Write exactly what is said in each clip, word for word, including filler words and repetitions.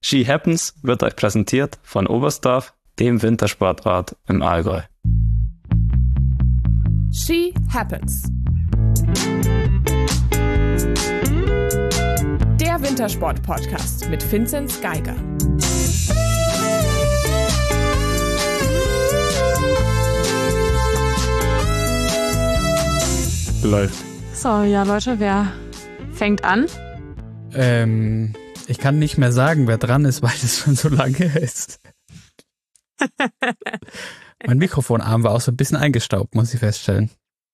Ski Happens wird euch präsentiert von Oberstdorf, dem Wintersportort im Allgäu. Ski Happens. Der Wintersport-Podcast mit Vinzenz Geiger. Läuft. So, ja Leute, wer fängt an? Ähm, ich kann nicht mehr sagen, wer dran ist, weil es schon so lange ist. Mein Mikrofonarm war auch so ein bisschen eingestaubt, muss ich feststellen.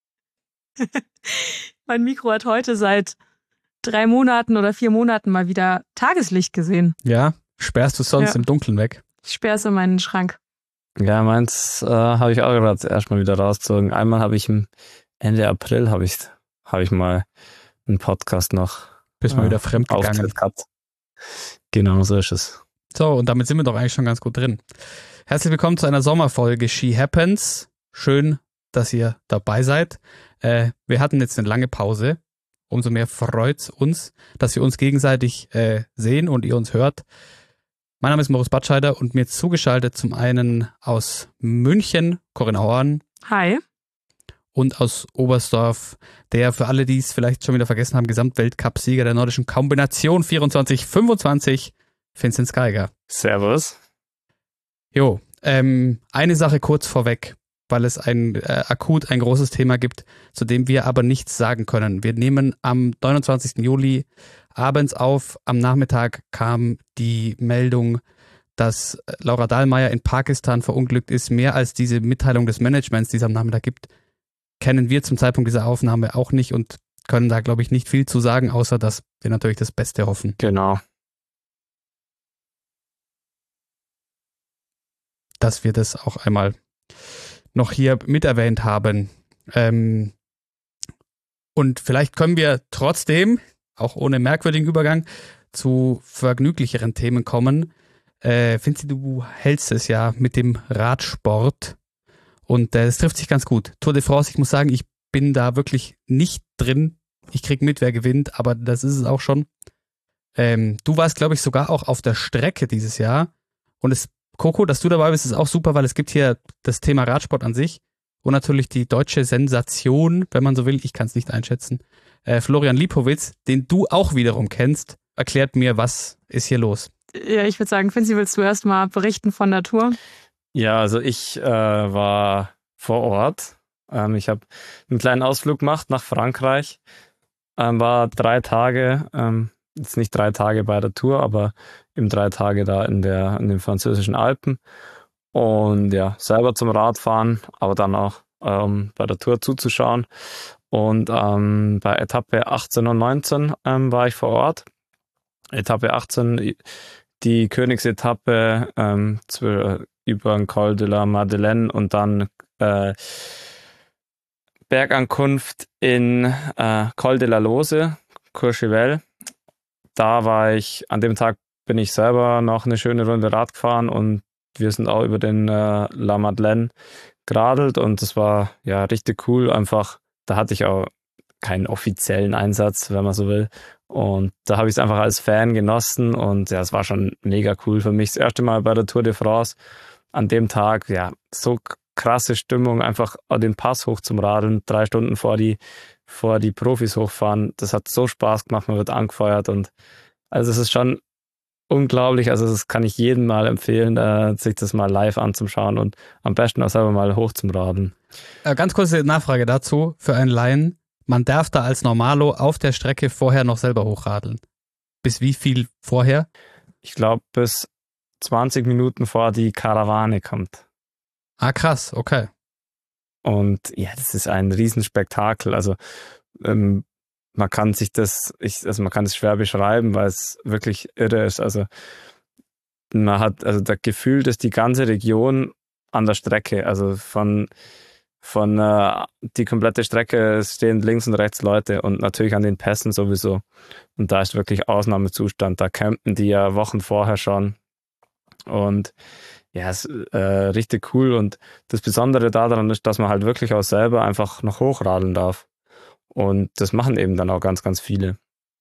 Mein Mikro hat heute seit drei Monaten oder vier Monaten mal wieder Tageslicht gesehen. Ja? Sperrst du es sonst Ja. im Dunkeln weg? Ich sperre es in meinen Schrank. Ja, meins äh, habe ich auch gerade erstmal wieder rausgezogen. Einmal habe ich im Ende April habe ich, hab ich mal einen Podcast noch Bist mal äh, wieder fremd gegangen. Auftritt gehabt. Genau, so ist es. So, und damit sind wir doch eigentlich schon ganz gut drin. Herzlich willkommen zu einer Sommerfolge Ski Happens. Schön, dass ihr dabei seid. Äh, wir hatten jetzt eine lange Pause. Umso mehr freut's uns, dass wir uns gegenseitig äh, sehen und ihr uns hört. Mein Name ist Moritz Batscheider und mir zugeschaltet zum einen aus München, Corinna Horn, Hi. und aus Oberstdorf, der für alle, die es vielleicht schon wieder vergessen haben, Gesamtweltcup-Sieger der nordischen Kombination vierundzwanzig fünfundzwanzig, Vinzenz Geiger. Servus. Jo, ähm, eine Sache kurz vorweg, weil es ein äh, akut ein großes Thema gibt, zu dem wir aber nichts sagen können. Wir nehmen am neunundzwanzigsten Juli abends auf. Am Nachmittag kam die Meldung, dass Laura Dahlmeier in Pakistan verunglückt ist. Mehr als diese Mitteilung des Managements, die es am Nachmittag gibt, kennen wir zum Zeitpunkt dieser Aufnahme auch nicht und können da, glaube ich, nicht viel zu sagen, außer dass wir natürlich das Beste hoffen. Genau. Dass wir das auch einmal noch hier mit erwähnt haben. Ähm, und vielleicht können wir trotzdem, auch ohne merkwürdigen Übergang, zu vergnüglicheren Themen kommen. Äh, Vinzi, du hältst es ja mit dem Radsport und äh, es trifft sich ganz gut. Tour de France, ich muss sagen, ich bin da wirklich nicht drin. Ich krieg mit, wer gewinnt, aber das ist es auch schon. Ähm, du warst, glaube ich, sogar auch auf der Strecke dieses Jahr und es Coco, dass du dabei bist, ist auch super, weil es gibt hier das Thema Radsport an sich und natürlich die deutsche Sensation, wenn man so will, ich kann es nicht einschätzen. Äh, Florian Lipowitz, den du auch wiederum kennst, erklärt mir, was ist hier los. Ja, ich würde sagen, Vinzi, willst du erst mal berichten von der Tour? Ja, also ich äh, war vor Ort. Ähm, ich habe einen kleinen Ausflug gemacht nach Frankreich. Ähm, war drei Tage, ähm, jetzt nicht drei Tage bei der Tour, aber eben drei Tage da in der in den französischen Alpen. Und ja, selber zum Radfahren, aber dann auch ähm, bei der Tour zuzuschauen. Und ähm, bei Etappe achtzehn und neunzehn ähm, war ich vor Ort. Etappe achtzehn, die Königsetappe ähm, zu, über den Col de la Madeleine und dann äh, Bergankunft in äh, Col de la Lose, Courchevel. Da war ich, an dem Tag bin ich selber noch eine schöne Runde Rad gefahren und wir sind auch über den äh, La Madeleine geradelt und das war ja richtig cool. Einfach, da hatte ich auch keinen offiziellen Einsatz, wenn man so will. Und da habe ich es einfach als Fan genossen und ja, es war schon mega cool für mich. Das erste Mal bei der Tour de France an dem Tag, ja, so krasse Stimmung, einfach den Pass hoch zum Radeln, drei Stunden vor die, vor die Profis hochfahren. Das hat so Spaß gemacht, man wird angefeuert und also es ist schon unglaublich, also das kann ich jedem mal empfehlen, äh, sich das mal live anzuschauen und am besten auch selber mal hoch zum Radeln. Äh, ganz kurze Nachfrage dazu für einen Laien. Man darf da als Normalo auf der Strecke vorher noch selber hochradeln. Bis wie viel vorher? Ich glaube, bis zwanzig Minuten vor die Karawane kommt. Ah, krass, okay. Und ja, das ist ein Riesenspektakel. Also ähm, man kann sich das, ich, also man kann es schwer beschreiben, weil es wirklich irre ist. Also man hat, also da gefühlt ist die ganze Region an der Strecke. Also von von äh, die komplette Strecke stehen links und rechts Leute und natürlich an den Pässen sowieso. Und da ist wirklich Ausnahmezustand. Da campen die ja Wochen vorher schon. Und ja, es ist äh, richtig cool. Und das Besondere daran ist, dass man halt wirklich auch selber einfach noch hochradeln darf. Und das machen eben dann auch ganz, ganz viele.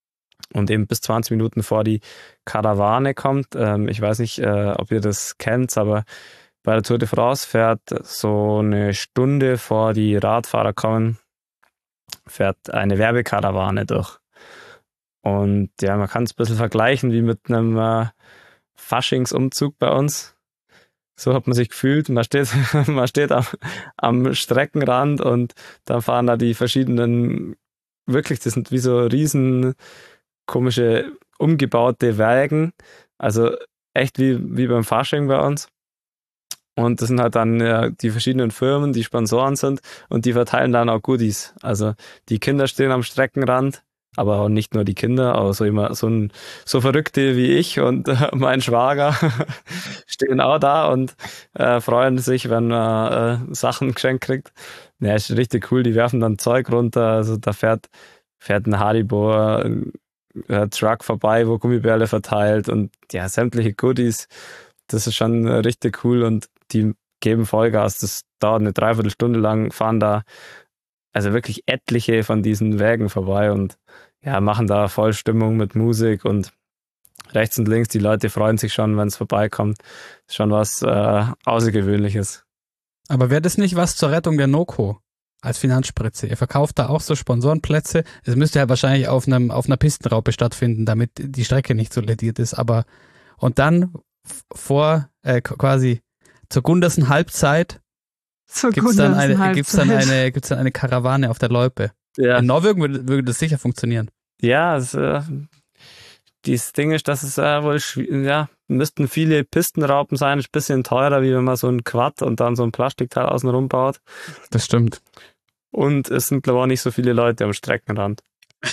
und eben bis zwanzig Minuten vor die Karawane kommt. Ähm, ich weiß nicht, äh, ob ihr das kennt, aber bei der Tour de France fährt so eine Stunde vor die Radfahrer kommen, fährt eine Werbekarawane durch. Und ja, man kann es ein bisschen vergleichen wie mit einem äh, Faschingsumzug bei uns. So hat man sich gefühlt. Man steht, man steht am, am Streckenrand und dann fahren da die verschiedenen, wirklich, das sind wie so riesen komische umgebaute Wägen. Also echt wie, wie beim Fasching bei uns. Und das sind halt dann ja, die verschiedenen Firmen, die Sponsoren sind und die verteilen dann auch Goodies. Also die Kinder stehen am Streckenrand, aber auch nicht nur die Kinder, auch so immer so ein so Verrückte wie ich und äh, mein Schwager stehen auch da und äh, freuen sich, wenn man äh, Sachen geschenkt kriegt. Ja, ist richtig cool. Die werfen dann Zeug runter. Also da fährt fährt ein Haribo äh, Truck vorbei, wo Gummibärle verteilt und ja sämtliche Goodies. Das ist schon richtig cool und die geben Vollgas. Das dauert eine Dreiviertelstunde lang, fahren da also wirklich etliche von diesen Wägen vorbei und ja, machen da voll Stimmung mit Musik und rechts und links, die Leute freuen sich schon, wenn es vorbeikommt. Ist schon was äh, Außergewöhnliches. Aber wäre das nicht was zur Rettung der NOCO als Finanzspritze? Ihr verkauft da auch so Sponsorenplätze. Es müsste ja wahrscheinlich auf einem auf einer Pistenraupe stattfinden, damit die Strecke nicht so lediert ist. Aber und dann vor äh, quasi zur Gundersen Halbzeit gibt es dann, eine, gibt's dann, eine, gibt's dann eine Karawane auf der Loipe. Ja. In Norwegen würde, würde das sicher funktionieren. Ja, es, äh, das Ding ist, dass es äh, wohl, ja, müssten viele Pistenraupen sein, ist ein bisschen teurer, wie wenn man so ein Quad und dann so ein Plastikteil außenrum baut. Das stimmt. Und es sind, glaube ich, auch nicht so viele Leute am Streckenrand.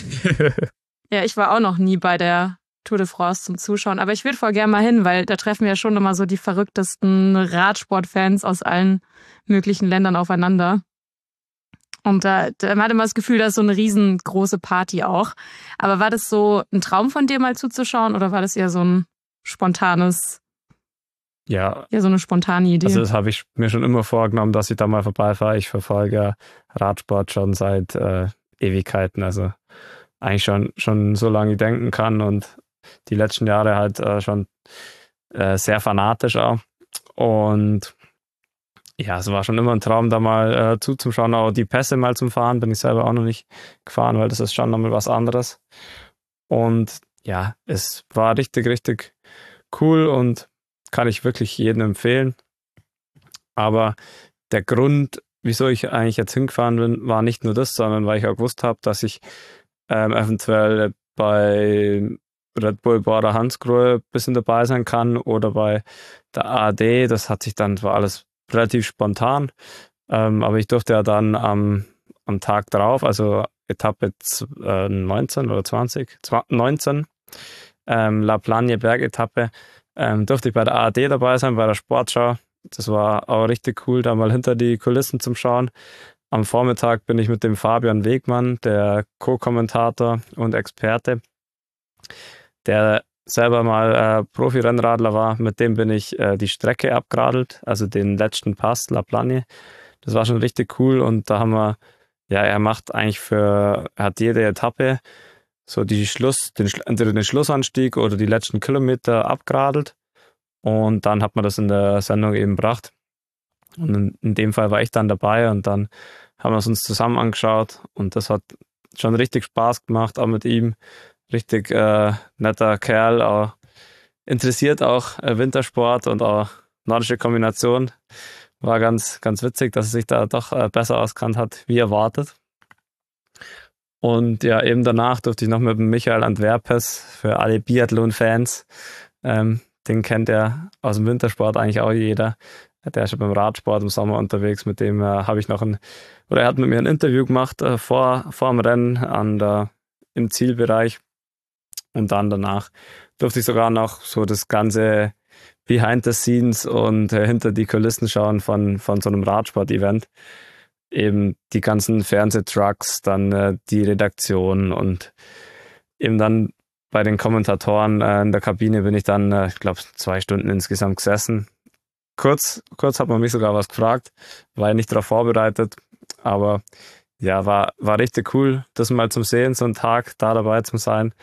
Ja, ich war auch noch nie bei der Tour de France zum Zuschauen, aber ich würde voll gerne mal hin, weil da treffen ja schon immer so die verrücktesten Radsportfans aus allen möglichen Ländern aufeinander. Und da, da man hat immer das Gefühl, da ist so eine riesengroße Party auch. Aber war das so ein Traum von dir mal zuzuschauen oder war das eher so ein spontanes, ja, ja so eine spontane Idee? Also das habe ich mir schon immer vorgenommen, dass ich da mal vorbeifahre. Ich verfolge Radsport schon seit äh, Ewigkeiten, also eigentlich schon, schon so lange ich denken kann und die letzten Jahre halt äh, schon äh, sehr fanatisch auch. Und ja, es war schon immer ein Traum, da mal äh, zuzuschauen. Auch die Pässe mal zum Fahren bin ich selber auch noch nicht gefahren, weil das ist schon nochmal was anderes. Und ja, es war richtig, richtig cool und kann ich wirklich jedem empfehlen. Aber der Grund, wieso ich eigentlich jetzt hingefahren bin, war nicht nur das, sondern weil ich auch gewusst habe, dass ich ähm, eventuell bei Red Bull Border Hansgrohe ein bisschen dabei sein kann oder bei der A D. Das hat sich dann, das war alles relativ spontan, ähm, aber ich durfte ja dann am, am Tag drauf, also Etappe äh, neunzehn oder zwanzig, neunzehn, ähm, La Plagne Bergetappe, ähm, durfte ich bei der A D dabei sein, bei der Sportschau. Das war auch richtig cool, da mal hinter die Kulissen zum Schauen. Am Vormittag bin ich mit dem Fabian Wegmann, der Co-Kommentator und Experte, der selber mal äh, Profi-Rennradler war, mit dem bin ich äh, die Strecke abgeradelt, also den letzten Pass, La Plagne. Das war schon richtig cool und da haben wir, ja, er macht eigentlich für, er hat jede Etappe so die Schluss, den, entweder den Schlussanstieg oder die letzten Kilometer abgeradelt und dann hat man das in der Sendung eben gebracht. Und in, in dem Fall war ich dann dabei und dann haben wir es uns zusammen angeschaut und das hat schon richtig Spaß gemacht, auch mit ihm. Richtig äh, netter Kerl, auch interessiert auch äh, Wintersport und auch nordische Kombination. War ganz, ganz witzig, dass er sich da doch äh, besser auskannt hat, wie erwartet. Und ja, eben danach durfte ich noch mit dem Michael Antwerpes für alle Biathlon-Fans. Ähm, den kennt er aus dem Wintersport eigentlich auch jeder. Der ist schon beim Radsport im Sommer unterwegs. Mit dem äh, habe ich noch ein, oder er hat mit mir ein Interview gemacht äh, vor, vor dem Rennen an der, im Zielbereich. Und dann danach durfte ich sogar noch so das ganze Behind the Scenes und äh, hinter die Kulissen schauen von, von so einem Radsport-Event. Eben die ganzen Fernsehtrucks, dann äh, die Redaktion und eben dann bei den Kommentatoren äh, in der Kabine bin ich dann, äh, ich glaube, zwei Stunden insgesamt gesessen. Kurz, kurz hat man mich sogar was gefragt, war ja nicht darauf vorbereitet, aber ja, war, war richtig cool, das mal zum Sehen, so einen Tag da dabei zu sein.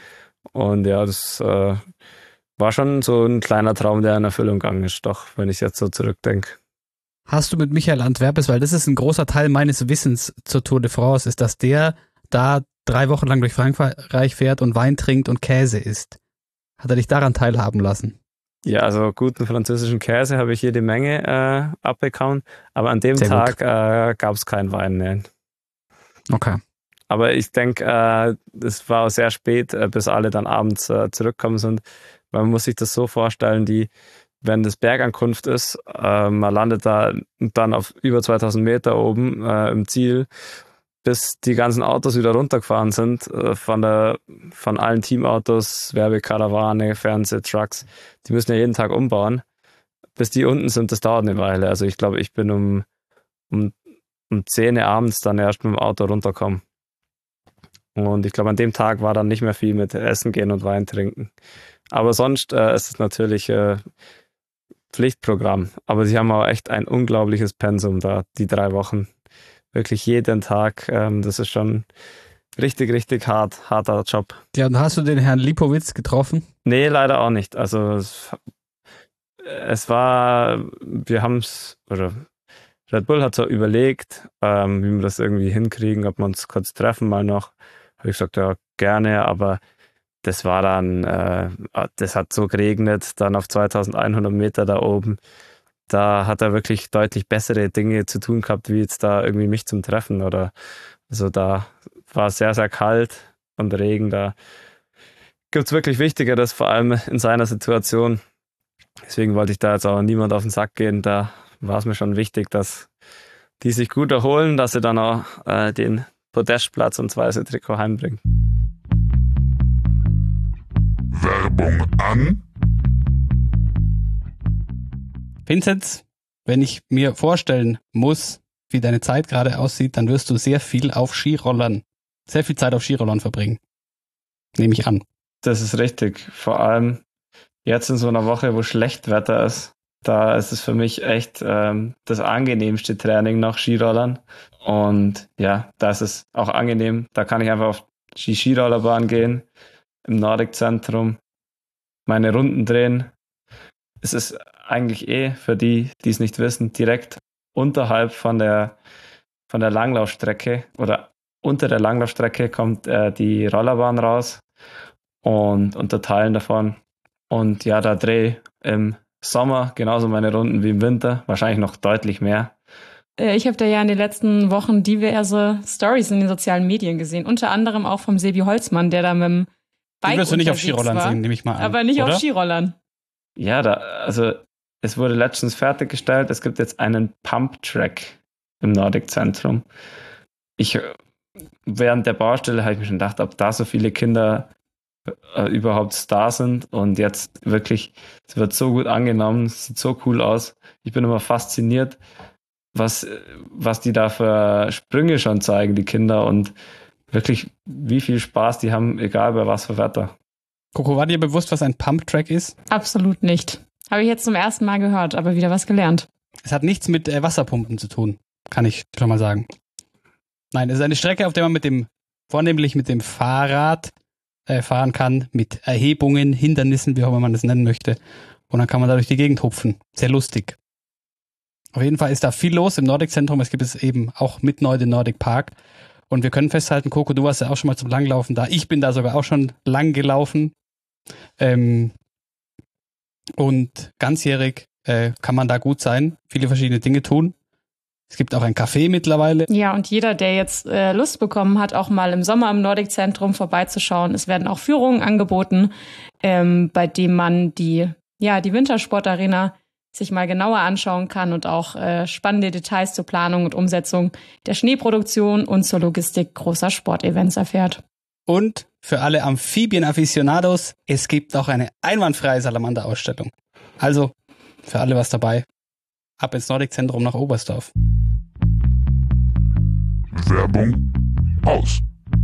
Und ja, das äh, war schon so ein kleiner Traum, der in Erfüllung gegangen ist, doch, wenn ich jetzt so zurückdenke. Hast du mit Michael Antwerpes, weil das ist ein großer Teil meines Wissens zur Tour de France, ist, dass der da drei Wochen lang durch Frankreich fährt und Wein trinkt und Käse isst. Hat er dich daran teilhaben lassen? Ja, also guten französischen Käse habe ich jede Menge äh, abbekommen, aber an dem Sehr Tag äh, gab es keinen Wein. Nee. Okay. Aber ich denke, äh, es war sehr spät, äh, bis alle dann abends äh, zurückgekommen sind. Weil man muss sich das so vorstellen, die, wenn das Bergankunft ist, äh, man landet da dann auf über zweitausend Meter oben äh, im Ziel, bis die ganzen Autos wieder runtergefahren sind, äh, von der, von allen Teamautos, Werbekarawane, Fernsehtrucks, die müssen ja jeden Tag umbauen. Bis die unten sind, das dauert eine Weile. Also ich glaube, ich bin um, um, um zehn Uhr abends dann erst mit dem Auto runtergekommen. Und ich glaube, an dem Tag war dann nicht mehr viel mit Essen gehen und Wein trinken. Aber sonst äh, ist es natürlich äh, Pflichtprogramm. Aber sie haben auch echt ein unglaubliches Pensum da, die drei Wochen. Wirklich jeden Tag. Ähm, das ist schon richtig, richtig hart, harter Job. Ja, und hast du den Herrn Lipowitz getroffen? Nee, leider auch nicht. Also es, es war, wir haben es, oder Red Bull hat so überlegt, ähm, wie wir das irgendwie hinkriegen, ob wir uns kurz treffen mal noch. Habe ich gesagt, ja, gerne, aber das war dann, äh, das hat so geregnet, dann auf zweitausendeinhundert Meter da oben. Da hat er wirklich deutlich bessere Dinge zu tun gehabt, wie jetzt da irgendwie mich zum Treffen. Oder also da war es sehr, sehr kalt und Regen. Da gibt es wirklich Wichtigeres, vor allem in seiner Situation. Deswegen wollte ich da jetzt auch niemand auf den Sack gehen. Da war es mir schon wichtig, dass die sich gut erholen, dass sie dann auch äh, den Podestplatz und das weiße Trikot heimbringen. Werbung an. Vinzenz, wenn ich mir vorstellen muss, wie deine Zeit gerade aussieht, dann wirst du sehr viel auf Skirollern, sehr viel Zeit auf Skirollern verbringen. Nehme ich an. Das ist richtig. Vor allem jetzt in so einer Woche, wo schlecht Wetter ist, da ist es für mich echt ähm, das angenehmste Training nach Skirollern. Und ja, da ist es auch angenehm. Da kann ich einfach auf die Skirollerbahn gehen, im Nordic-Zentrum, meine Runden drehen. Es ist eigentlich eh, für die, die es nicht wissen, direkt unterhalb von der, von der Langlaufstrecke oder unter der Langlaufstrecke kommt äh, die Rollerbahn raus und unter Teilen davon. Und ja, da drehe ich im Sommer genauso meine Runden wie im Winter, wahrscheinlich noch deutlich mehr. Ich habe da ja in den letzten Wochen diverse Stories in den sozialen Medien gesehen, unter anderem auch vom Sebi Holzmann, der da mit dem Bike Die wirst du nicht auf unterwegs Skirollern war, sehen, nehme ich mal an. aber nicht oder? auf Skirollern. Ja, da, also es wurde letztens fertiggestellt. Es gibt jetzt einen Pump-Track im Nordic-Zentrum. Ich, während der Baustelle habe ich mir schon gedacht, ob da so viele Kinder äh, überhaupt da sind. Und jetzt wirklich, es wird so gut angenommen, es sieht so cool aus. Ich bin immer fasziniert, was, was die da für Sprünge schon zeigen, die Kinder. Und wirklich, wie viel Spaß die haben, egal bei was für Wetter. Coco, war dir bewusst, was ein Pump-Track ist? Absolut nicht. Habe ich jetzt zum ersten Mal gehört, aber wieder was gelernt. Es hat nichts mit äh, Wasserpumpen zu tun, kann ich schon mal sagen. Nein, es ist eine Strecke, auf der man mit dem, vornehmlich mit dem Fahrrad äh, fahren kann, mit Erhebungen, Hindernissen, wie auch immer man das nennen möchte. Und dann kann man da durch die Gegend hupfen. Sehr lustig. Auf jeden Fall ist da viel los im Nordic-Zentrum. Es gibt es eben auch mit neu den Nordic Park. Und wir können festhalten, Coco, du warst ja auch schon mal zum Langlaufen da. Ich bin da sogar auch schon lang gelaufen. Ähm, und ganzjährig äh, kann man da gut sein, viele verschiedene Dinge tun. Es gibt auch ein Café mittlerweile. Ja, und jeder, der jetzt äh, Lust bekommen hat, auch mal im Sommer im Nordic-Zentrum vorbeizuschauen. Es werden auch Führungen angeboten, ähm, bei denen man die, ja, die Wintersportarena sich mal genauer anschauen kann und auch äh, spannende Details zur Planung und Umsetzung der Schneeproduktion und zur Logistik großer Sportevents erfährt. Und für alle Amphibien-Afficionados, es gibt auch eine einwandfreie Salamander-Ausstellung. Also, für alle was dabei. Ab ins Nordic-Zentrum nach Oberstdorf. Werbung aus.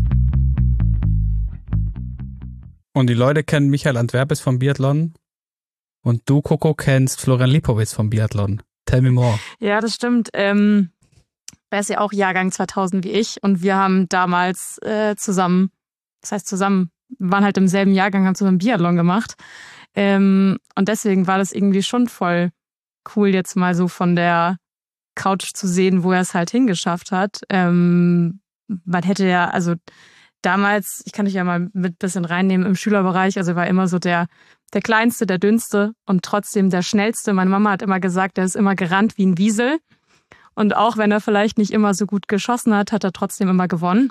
Und die Leute kennen Michael Antwerpes vom Biathlon. Und du, Coco, kennst Florian Lipowitz vom Biathlon. Tell me more. Ja, das stimmt. Ähm, er ist ja auch Jahrgang zweitausend wie ich und wir haben damals äh, zusammen, das heißt zusammen, waren halt im selben Jahrgang, haben zusammen Biathlon gemacht. Ähm, und deswegen war das irgendwie schon voll cool, jetzt mal so von der Couch zu sehen, wo er es halt hingeschafft hat. Ähm, man hätte ja, also damals, ich kann dich ja mal mit ein bisschen reinnehmen im Schülerbereich, also er war immer so der, der Kleinste, der Dünnste und trotzdem der Schnellste. Meine Mama hat immer gesagt, er ist immer gerannt wie ein Wiesel. Und auch wenn er vielleicht nicht immer so gut geschossen hat, hat er trotzdem immer gewonnen.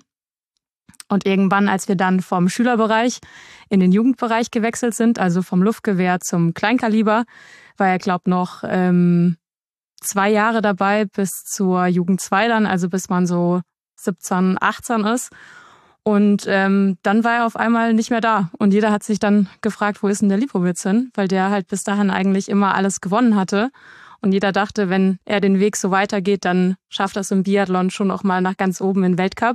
Und irgendwann, als wir dann vom Schülerbereich in den Jugendbereich gewechselt sind, also vom Luftgewehr zum Kleinkaliber, war er, glaube ich, noch ähm, zwei Jahre dabei bis zur Jugend zwei dann, also bis man so siebzehn, achtzehn ist. Und ähm, dann war er auf einmal nicht mehr da. Und jeder hat sich dann gefragt, wo ist denn der Lipowitz hin? Weil der halt bis dahin eigentlich immer alles gewonnen hatte. Und jeder dachte, wenn er den Weg so weitergeht, dann schafft er es im Biathlon schon auch mal nach ganz oben in den Weltcup.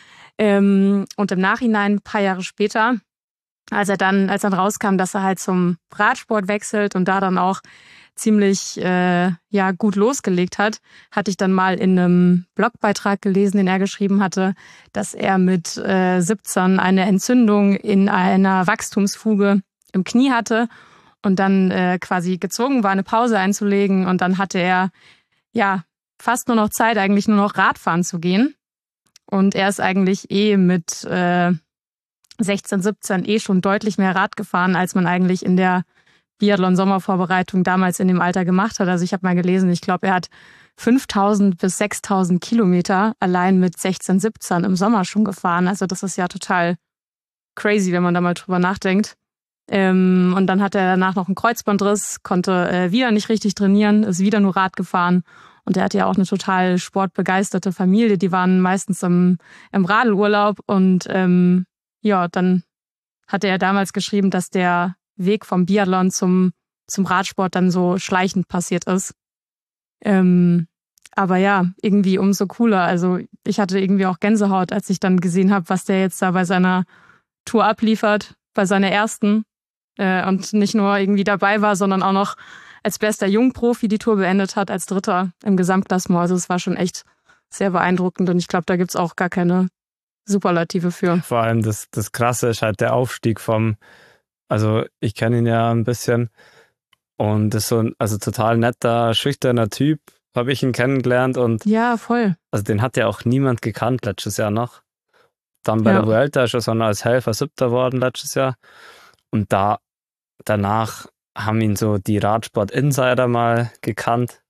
Ähm, und im Nachhinein, ein paar Jahre später, als er dann, als dann rauskam, dass er halt zum Radsport wechselt und da dann auch ziemlich äh, ja gut losgelegt hat, hatte ich dann mal in einem Blogbeitrag gelesen, den er geschrieben hatte, dass er mit äh, siebzehn eine Entzündung in einer Wachstumsfuge im Knie hatte und dann äh, quasi gezwungen war, eine Pause einzulegen. Und dann hatte er ja fast nur noch Zeit, eigentlich nur noch Radfahren zu gehen. Und er ist eigentlich eh mit äh, sechzehn, siebzehn eh schon deutlich mehr Rad gefahren, als man eigentlich in der Biathlon-Sommervorbereitung damals in dem Alter gemacht hat. Also ich habe mal gelesen, ich glaube, er hat fünftausend bis sechstausend Kilometer allein mit sechzehn, siebzehn im Sommer schon gefahren. Also das ist ja total crazy, wenn man da mal drüber nachdenkt. Ähm, und dann hat er danach noch einen Kreuzbandriss, konnte äh, wieder nicht richtig trainieren, ist wieder nur Rad gefahren. Und er hatte ja auch eine total sportbegeisterte Familie. Die waren meistens im, im Radelurlaub. Und ähm, ja, dann hatte er damals geschrieben, dass der Weg vom Biathlon zum, zum Radsport dann so schleichend passiert ist. Ähm, aber ja, irgendwie umso cooler. Also ich hatte irgendwie auch Gänsehaut, als ich dann gesehen habe, was der jetzt da bei seiner Tour abliefert, bei seiner ersten. Äh, und nicht nur irgendwie dabei war, sondern auch noch als bester Jungprofi die Tour beendet hat, als Dritter im Gesamtklassement. Also es war schon echt sehr beeindruckend und ich glaube, da gibt's auch gar keine Superlative für. Vor allem das, das Krasse ist halt der Aufstieg vom, also ich kenne ihn ja ein bisschen und das ist so ein also total netter, schüchterner Typ, habe ich ihn kennengelernt und ja, voll. Also den hat ja auch niemand gekannt letztes Jahr noch. Dann bei Ja. der Vuelta ist er so als Helfer Siebter worden letztes Jahr und da danach haben ihn so die Radsport-Insider mal gekannt.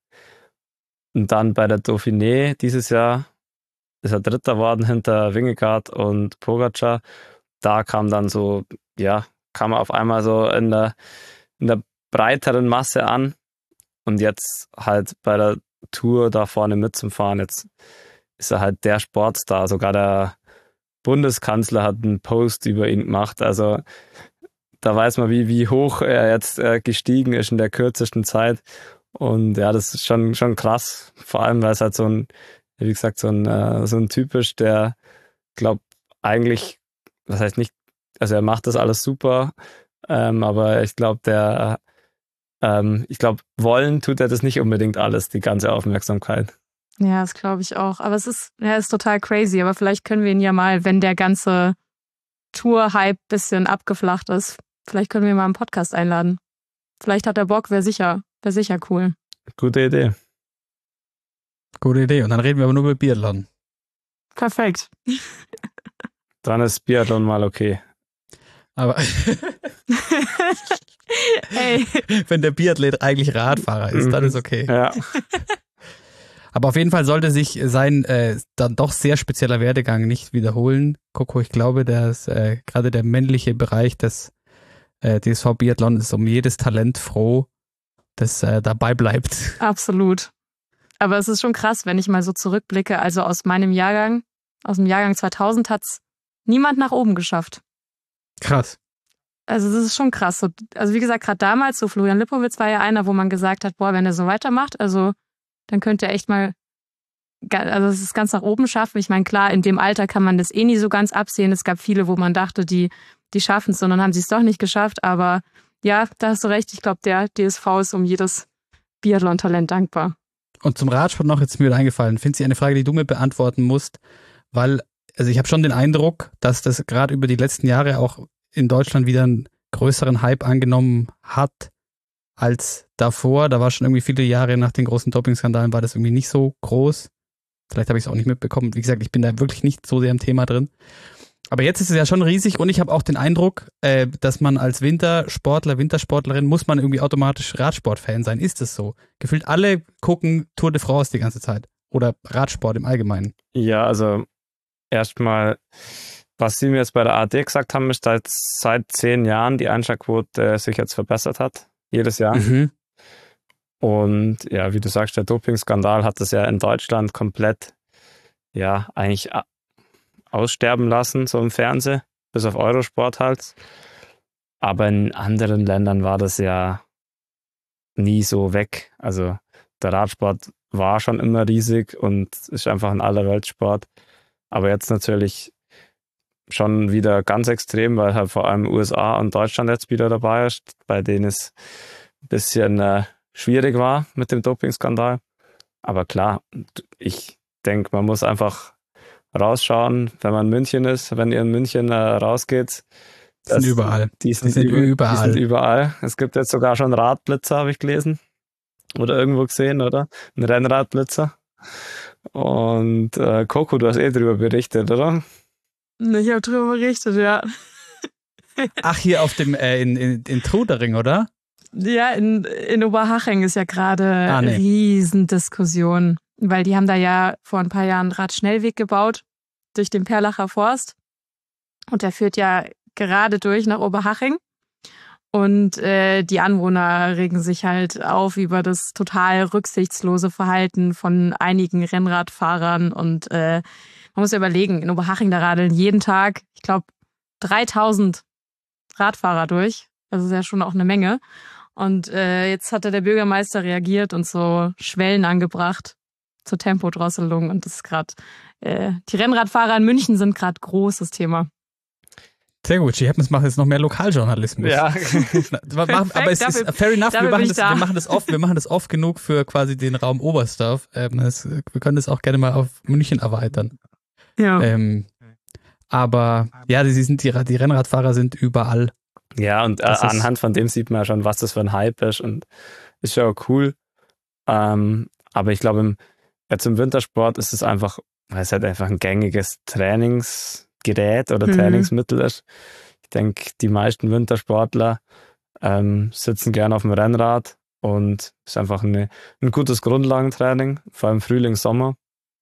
Und dann bei der Dauphiné dieses Jahr ist er Dritter worden hinter Vingegaard und Pogačar. Da kam dann so, ja, kam er auf einmal so in der, in der breiteren Masse an. Und jetzt halt bei der Tour da vorne mitzufahren. Jetzt ist er halt der Sportstar. Sogar der Bundeskanzler hat einen Post über ihn gemacht. Also da weiß man, wie, wie hoch er jetzt äh, gestiegen ist in der kürzesten Zeit. Und ja, das ist schon, schon krass. Vor allem, weil es halt so ein, wie gesagt, so ein, äh, so ein Typ ist, der, glaubt, eigentlich, das heißt nicht, also er macht das alles super, ähm, aber ich glaube, der, ähm, ich glaube, wollen tut er das nicht unbedingt alles, die ganze Aufmerksamkeit. Ja, das glaube ich auch. Aber es ist, ja, ist total crazy. Aber vielleicht können wir ihn ja mal, wenn der ganze Tour-Hype ein bisschen abgeflacht ist, vielleicht können wir ihn mal im Podcast einladen. Vielleicht hat er Bock, wäre sicher, wäre sicher cool. Gute Idee. Gute Idee. Und dann reden wir aber nur über Biathlon. Perfekt. Dann ist Biathlon mal okay. Aber Ey. wenn der Biathlet eigentlich Radfahrer ist, dann ist okay. Ja. Aber auf jeden Fall sollte sich sein äh, dann doch sehr spezieller Werdegang nicht wiederholen. Coco, ich glaube, dass äh, gerade der männliche Bereich des äh, D S V Biathlon ist um jedes Talent froh, das äh, dabei bleibt. Absolut. Aber es ist schon krass, wenn ich mal so zurückblicke. Also aus meinem Jahrgang, aus dem Jahrgang zweitausend hat's niemand nach oben geschafft. Krass. Also das ist schon krass. So, also wie gesagt, gerade damals, so Florian Lipowitz war ja einer, wo man gesagt hat, boah, wenn er so weitermacht, also dann könnte er echt mal, also es ist ganz nach oben schaffen. Ich meine, klar, in dem Alter kann man das eh nie so ganz absehen. Es gab viele, wo man dachte, die, die schaffen es und dann haben sie es doch nicht geschafft. Aber ja, da hast du recht. Ich glaube, der D S V ist um jedes Biathlon-Talent dankbar. Und zum Radsport noch, jetzt ist mir wieder eingefallen, finde ich eine Frage, die du mir beantworten musst, weil, also ich habe schon den Eindruck, dass das gerade über die letzten Jahre auch in Deutschland wieder einen größeren Hype angenommen hat als davor. Da war schon irgendwie viele Jahre nach den großen Doping-Skandalen war das irgendwie nicht so groß. Vielleicht habe ich es auch nicht mitbekommen. Wie gesagt, ich bin da wirklich nicht so sehr im Thema drin. Aber jetzt ist es ja schon riesig und ich habe auch den Eindruck, äh, dass man als Wintersportler, Wintersportlerin muss man irgendwie automatisch Radsport-Fan sein. Ist das so? Gefühlt alle gucken Tour de France die ganze Zeit. Oder Radsport im Allgemeinen. Ja, also erstmal, was Sie mir jetzt bei der A R D gesagt haben, ist, dass seit zehn Jahren die Einschaltquote sich jetzt verbessert hat. Jedes Jahr. Mhm. Und ja, wie du sagst, der Dopingskandal hat das ja in Deutschland komplett, ja, eigentlich aussterben lassen, so im Fernsehen, bis auf Eurosport halt. Aber in anderen Ländern war das ja nie so weg. Also der Radsport war schon immer riesig und ist einfach ein Allerweltssport. Aber jetzt natürlich schon wieder ganz extrem, weil halt vor allem U S A und Deutschland jetzt wieder dabei ist, bei denen es ein bisschen äh, schwierig war mit dem Dopingskandal. Aber klar, ich denke, man muss einfach rausschauen, wenn man in München ist, wenn ihr in München äh, rausgeht. Die sind überall. Die sind, die sind über, überall. Die sind überall. Es gibt jetzt sogar schon Radblitzer, habe ich gelesen. Oder irgendwo gesehen, oder? Ein Rennradblitzer. Und äh, Coco, du hast eh drüber berichtet, oder? Ich habe drüber berichtet, ja. Ach, hier auf dem, äh, in, in, in Trudering, oder? Ja, in, in Oberhaching ist ja gerade Ah, nee. Riesendiskussion, weil die haben da ja vor ein paar Jahren einen Radschnellweg gebaut durch den Perlacher Forst und der führt ja gerade durch nach Oberhaching und äh, die Anwohner regen sich halt auf über das total rücksichtslose Verhalten von einigen Rennradfahrern und äh, man muss ja überlegen, in Oberhaching da radeln jeden Tag, ich glaube, dreitausend Radfahrer durch. Das ist ja schon auch eine Menge. Und äh, jetzt hatte der Bürgermeister reagiert und so Schwellen angebracht zur Tempodrosselung. Und das ist gerade, äh, die Rennradfahrer in München sind gerade großes Thema. Sehr gut, She Happens macht jetzt noch mehr Lokaljournalismus. Ja. Perfekt, aber es dafür, ist fair enough, wir machen, das, da. wir machen das oft, wir machen das oft genug für quasi den Raum Oberstdorf. Ähm, das, wir können das auch gerne mal auf München erweitern. Ja. Ähm, aber ja, die, sind, die, die Rennradfahrer sind überall. Ja, und äh, anhand von dem sieht man ja schon, was das für ein Hype ist und ist ja auch cool. Ähm, aber ich glaube, im, jetzt im Wintersport ist es einfach, weil es halt einfach ein gängiges Trainingsgerät oder Mhm. Trainingsmittel ist. Ich denke, die meisten Wintersportler ähm, sitzen gerne auf dem Rennrad und ist einfach eine, ein gutes Grundlagentraining, vor allem Frühling, Sommer.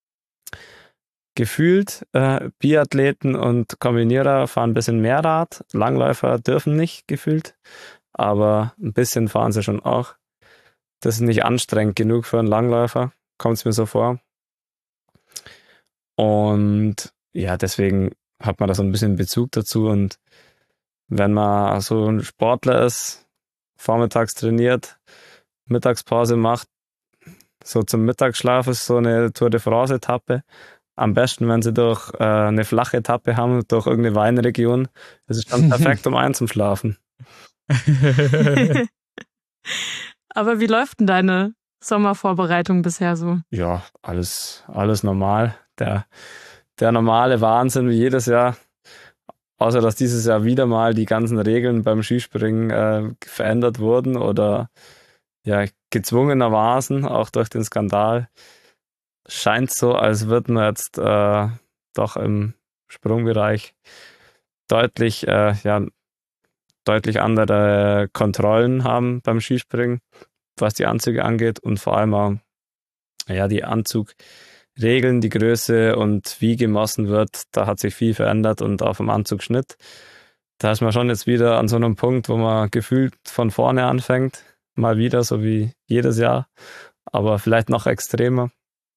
Gefühlt, äh, Biathleten und Kombinierer fahren ein bisschen mehr Rad. Langläufer dürfen nicht, gefühlt. Aber ein bisschen fahren sie schon auch. Das ist nicht anstrengend genug für einen Langläufer, kommt es mir so vor. Und ja, deswegen hat man da so ein bisschen Bezug dazu. Und wenn man so ein Sportler ist, vormittags trainiert, Mittagspause macht, so zum Mittagsschlaf ist so eine Tour de France-Etappe. Am besten, wenn sie durch äh, eine flache Etappe haben, durch irgendeine Weinregion. Das ist dann perfekt, um einzuschlafen. Aber wie läuft denn deine Sommervorbereitung bisher so? Ja, alles, alles normal. Der, der normale Wahnsinn wie jedes Jahr. Außer, dass dieses Jahr wieder mal die ganzen Regeln beim Skispringen äh, verändert wurden oder ja, gezwungenermaßen, auch durch den Skandal. Scheint so, als würden wir jetzt äh, doch im Sprungbereich deutlich, äh, ja, deutlich andere Kontrollen haben beim Skispringen, was die Anzüge angeht und vor allem auch ja, die Anzugregeln, die Größe und wie gemessen wird, da hat sich viel verändert und auch vom Anzugschnitt. Da ist man schon jetzt wieder an so einem Punkt, wo man gefühlt von vorne anfängt, mal wieder, so wie jedes Jahr, aber vielleicht noch extremer.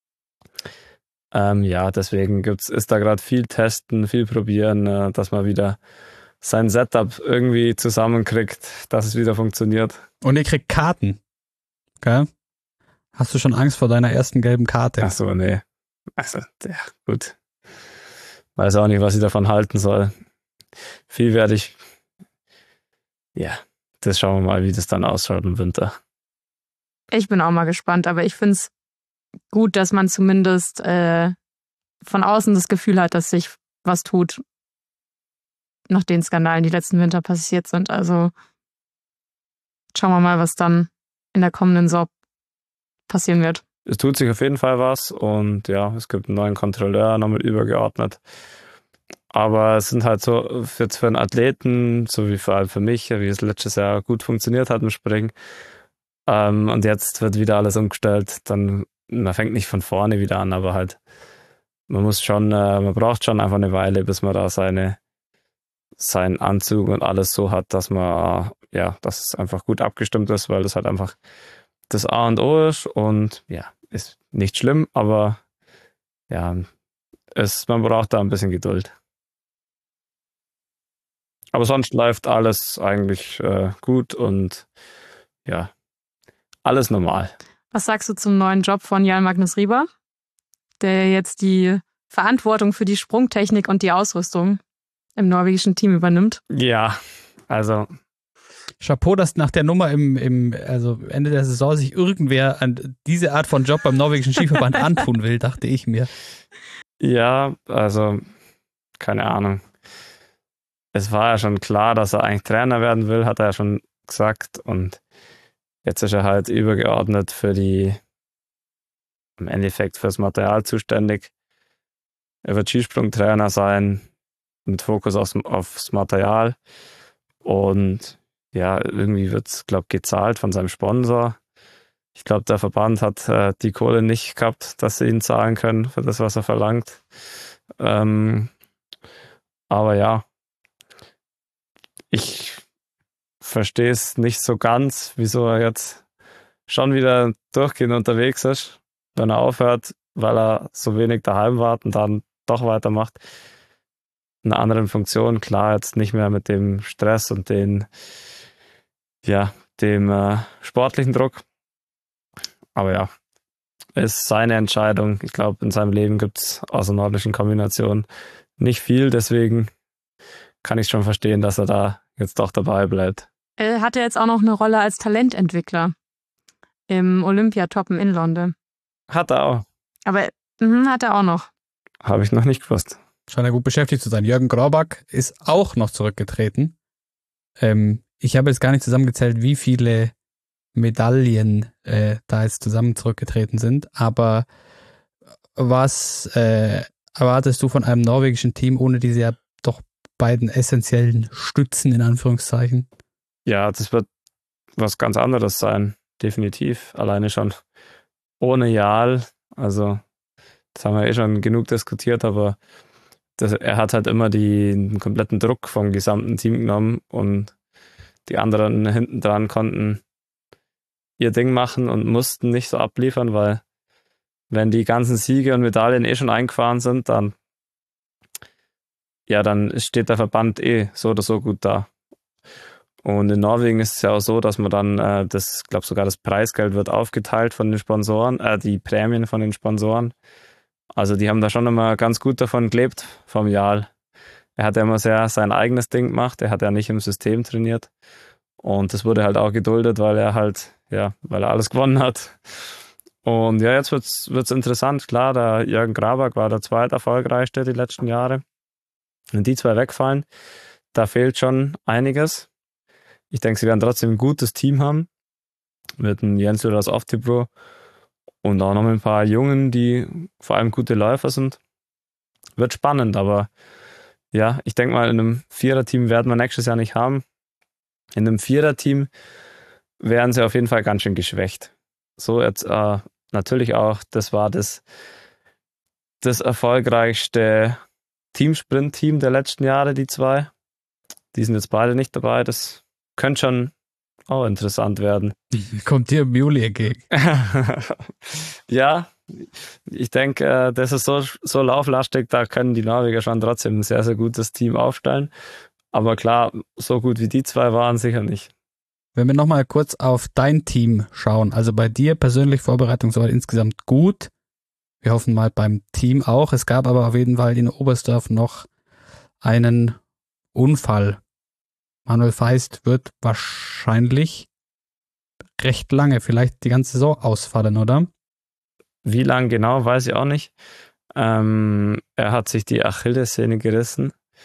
Ähm, ja, deswegen gibt's, ist da gerade viel testen, viel probieren, äh, dass man wieder sein Setup irgendwie zusammenkriegt, dass es wieder funktioniert. Und ihr kriegt Karten. Okay? Hast du schon Angst vor deiner ersten gelben Karte? Ach so, nee. Also, ja, gut. Weiß auch nicht, was ich davon halten soll. Viel werde ich, ja, das schauen wir mal, wie das dann ausschaut im Winter. Ich bin auch mal gespannt, aber ich finde es gut, dass man zumindest äh, von außen das Gefühl hat, dass sich was tut. nach den Skandalen, die letzten Winter passiert sind. Also schauen wir mal, was dann in der kommenden Saison passieren wird. Es tut sich auf jeden Fall was und ja, es gibt einen neuen Kontrolleur, nochmal übergeordnet. Aber es sind halt so jetzt für einen Athleten, so wie vor allem für mich, wie es letztes Jahr gut funktioniert hat im Springen. Ähm, und jetzt wird wieder alles umgestellt. Dann, man fängt nicht von vorne wieder an, aber halt, man muss schon, äh, man braucht schon einfach eine Weile, bis man da seine, seinen Anzug und alles so hat, dass man, äh, ja, dass es einfach gut abgestimmt ist, weil das halt einfach das A und O ist und ja, ist nicht schlimm, aber ja, es, man braucht da ein bisschen Geduld. Aber sonst läuft alles eigentlich äh, gut und ja, alles normal. Was sagst du zum neuen Job von Jan Magnus Rieber, der jetzt die Verantwortung für die Sprungtechnik und die Ausrüstung im norwegischen Team übernimmt? Ja, also Chapeau, dass nach der Nummer im, im also Ende der Saison sich irgendwer an diese Art von Job beim norwegischen Skiverband antun will, dachte ich mir. Ja, also keine Ahnung. Es war ja schon klar, dass er eigentlich Trainer werden will, hat er ja schon gesagt. Und jetzt ist er halt übergeordnet für die, im Endeffekt fürs Material zuständig. Er wird Skisprungtrainer sein, mit Fokus aufs, aufs Material. Und ja, irgendwie wird es, glaube ich, gezahlt von seinem Sponsor. Ich glaube, der Verband hat äh, die Kohle nicht gehabt, dass sie ihn zahlen können für das, was er verlangt. Ähm, aber ja, ich verstehe es nicht so ganz, wieso er jetzt schon wieder durchgehend unterwegs ist, wenn er aufhört, weil er so wenig daheim war und dann doch weitermacht. In einer anderen Funktion, klar, jetzt nicht mehr mit dem Stress und den, ja, dem äh, sportlichen Druck. Aber ja, ist seine Entscheidung. Ich glaube, in seinem Leben gibt es außer nordischen Kombinationen nicht viel, deswegen kann ich schon verstehen, dass er da jetzt doch dabei bleibt. Er hatte jetzt auch noch eine Rolle als Talententwickler im Olympiatoppen in London. Hat er auch. Aber mh, hat er auch noch. Habe ich noch nicht gewusst. Scheint er gut beschäftigt zu sein. Jürgen Graubak ist auch noch zurückgetreten. Ähm, ich habe jetzt gar nicht zusammengezählt, wie viele Medaillen äh, da jetzt zusammen zurückgetreten sind. Aber was äh, erwartest du von einem norwegischen Team ohne diese ja doch beiden essentiellen Stützen in Anführungszeichen? Ja, das wird was ganz anderes sein, definitiv. Alleine schon ohne Jarl, also das haben wir eh schon genug diskutiert, aber das, er hat halt immer die, den kompletten Druck vom gesamten Team genommen und die anderen hinten dran konnten ihr Ding machen und mussten nicht so abliefern, weil wenn die ganzen Siege und Medaillen eh schon eingefahren sind, dann ja, dann steht der Verband eh so oder so gut da. Und in Norwegen ist es ja auch so, dass man dann, äh, das, ich glaube sogar das Preisgeld wird aufgeteilt von den Sponsoren, äh, die Prämien von den Sponsoren. Also die haben da schon immer ganz gut davon gelebt, vom Jarl. Er hat ja immer sehr sein eigenes Ding gemacht, er hat ja nicht im System trainiert. Und das wurde halt auch geduldet, weil er halt, ja, weil er alles gewonnen hat. Und ja, jetzt wird's, wird's interessant. Klar, der Jürgen Graubak war der zweiterfolgreichste die letzten Jahre. Wenn die zwei wegfallen, da fehlt schon einiges. Ich denke, sie werden trotzdem ein gutes Team haben. Mit einem Jens Ullers Oftibro und auch noch mit ein paar Jungen, die vor allem gute Läufer sind. Wird spannend, aber ja, ich denke mal, in einem Viererteam werden wir nächstes Jahr nicht haben. In einem Viererteam wären sie auf jeden Fall ganz schön geschwächt. So jetzt äh, natürlich auch, das war das, das erfolgreichste Teamsprint-Team der letzten Jahre, die zwei. Die sind jetzt beide nicht dabei. Das könnte schon auch interessant werden. Kommt dir im Juli entgegen. Ja, ich denke, das ist so, so lauflastig, da können die Norweger schon trotzdem ein sehr, sehr gutes Team aufstellen. Aber klar, so gut wie die zwei waren sicher nicht. Wenn wir nochmal kurz auf dein Team schauen, also bei dir persönlich Vorbereitung soweit insgesamt gut. Wir hoffen mal beim Team auch. Es gab aber auf jeden Fall in Oberstdorf noch einen Unfall. Manuel Feist wird wahrscheinlich recht lange, vielleicht die ganze Saison ausfallen, oder? Wie lang genau, weiß ich auch nicht. Ähm, er hat sich die Achillessehne gerissen.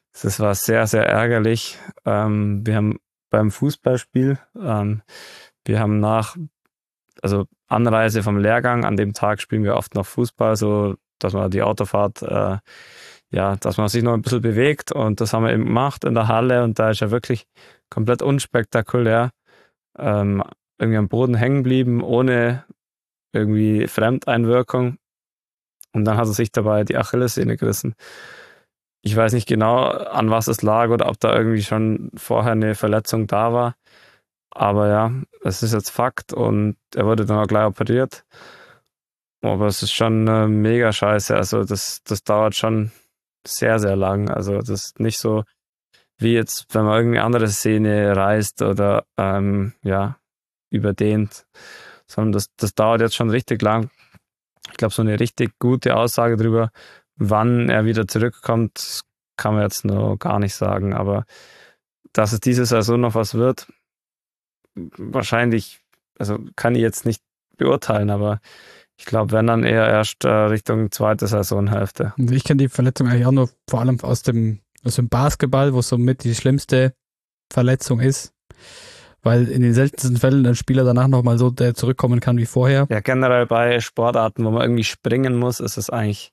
Das war sehr, sehr ärgerlich. Ähm, wir haben beim Fußballspiel, ähm, wir haben nach, also Anreise vom Lehrgang, an dem Tag spielen wir oft noch Fußball, so dass man die Autofahrt, äh, ja, dass man sich noch ein bisschen bewegt, und das haben wir eben gemacht in der Halle, und da ist er wirklich komplett unspektakulär ähm, irgendwie am Boden hängen geblieben, ohne irgendwie Fremdeinwirkung, und dann hat er sich dabei die Achillessehne gerissen. Ich weiß nicht genau, an was es lag oder ob da irgendwie schon vorher eine Verletzung da war, aber ja, es ist jetzt Fakt, und er wurde dann auch gleich operiert. Aber es ist schon äh, mega scheiße. Also das, das dauert schon sehr, sehr lang. Also das ist nicht so wie jetzt, wenn man irgendeine andere Szene reißt oder ähm, ja, überdehnt, sondern das, das dauert jetzt schon richtig lang. Ich glaube, so eine richtig gute Aussage darüber, wann er wieder zurückkommt, kann man jetzt noch gar nicht sagen. Aber dass es diese Saison noch was wird, wahrscheinlich, also kann ich jetzt nicht beurteilen, aber ich glaube, wenn dann eher erst äh, Richtung zweite Saisonhälfte. Also ich kenne die Verletzung eigentlich auch nur vor allem aus dem, aus dem Basketball, wo somit die schlimmste Verletzung ist. Weil in den seltensten Fällen ein Spieler danach nochmal so der zurückkommen kann wie vorher. Ja, generell bei Sportarten, wo man irgendwie springen muss, ist es eigentlich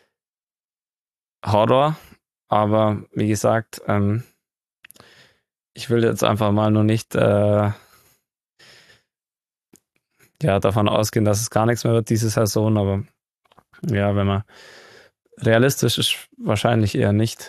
Horror. Aber wie gesagt, ähm, ich will jetzt einfach mal nur nicht äh, ja, davon ausgehen, dass es gar nichts mehr wird diese Saison, aber ja, wenn man realistisch ist, wahrscheinlich eher nicht.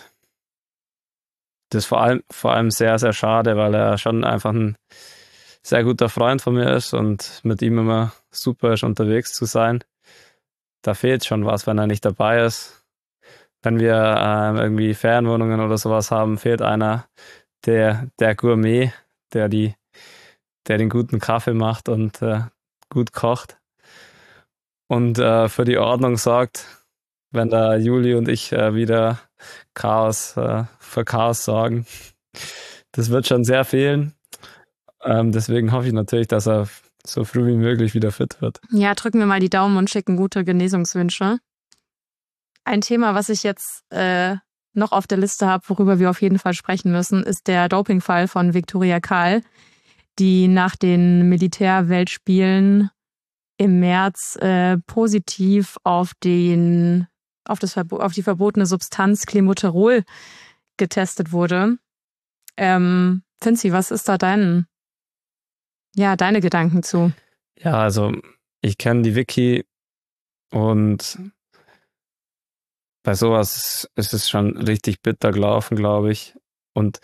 Das ist vor allem, vor allem sehr, sehr schade, weil er schon einfach ein sehr guter Freund von mir ist und mit ihm immer super ist, unterwegs zu sein. Da fehlt schon was, wenn er nicht dabei ist. Wenn wir ähm, irgendwie Ferienwohnungen oder sowas haben, fehlt einer, der, der Gourmet, der die, der den guten Kaffee macht und äh, gut kocht und äh, für die Ordnung sorgt, wenn da Juli und ich äh, wieder Chaos, äh, für Chaos sorgen. Das wird schon sehr fehlen. Ähm, deswegen hoffe ich natürlich, dass er so früh wie möglich wieder fit wird. Ja, drücken wir mal die Daumen und schicken gute Genesungswünsche. Ein Thema, was ich jetzt äh, noch auf der Liste habe, worüber wir auf jeden Fall sprechen müssen, ist der Dopingfall von Viktoria Kahl, die nach den Militärweltspielen im März äh, positiv auf den auf das Verbo- auf die verbotene Substanz Clenbuterol getestet wurde. Ähm, Finzi, was ist da dein, ja, deine Gedanken zu? Ja, also ich kenne die Vicky, und bei sowas ist es schon richtig bitter gelaufen, glaube ich. Und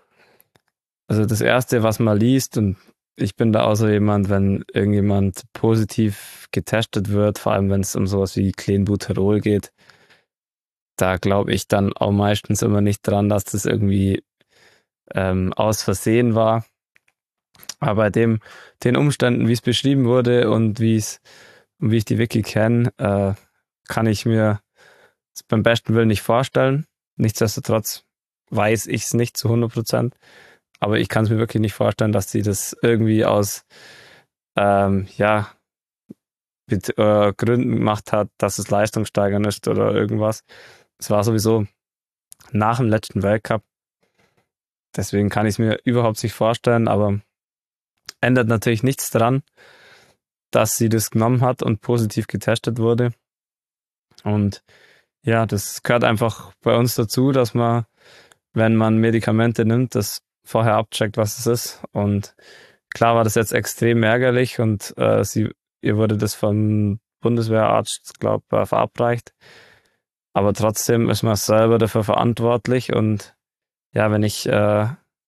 also das Erste, was man liest, und ich bin da auch so jemand, wenn irgendjemand positiv getestet wird, vor allem wenn es um sowas wie Clenbuterol geht, da glaube ich dann auch meistens immer nicht dran, dass das irgendwie ähm, aus Versehen war. Aber bei dem, den Umständen, wie es beschrieben wurde und wie es, wie ich die Vicky kenne, äh, kann ich mir das beim besten Willen nicht vorstellen. Nichtsdestotrotz weiß ich es nicht zu hundert Prozent. Aber ich kann es mir wirklich nicht vorstellen, dass sie das irgendwie aus ähm, ja, mit, äh, Gründen gemacht hat, dass es leistungssteigernd ist oder irgendwas. Es war sowieso nach dem letzten Weltcup. Deswegen kann ich es mir überhaupt nicht vorstellen, aber ändert natürlich nichts daran, dass sie das genommen hat und positiv getestet wurde. Und ja, das gehört einfach bei uns dazu, dass man, wenn man Medikamente nimmt, das vorher abcheckt, was es ist. Und klar war das jetzt extrem ärgerlich, und äh, sie, ihr wurde das vom Bundeswehrarzt, glaube ich, verabreicht. Aber trotzdem ist man selber dafür verantwortlich, und ja, wenn ich äh,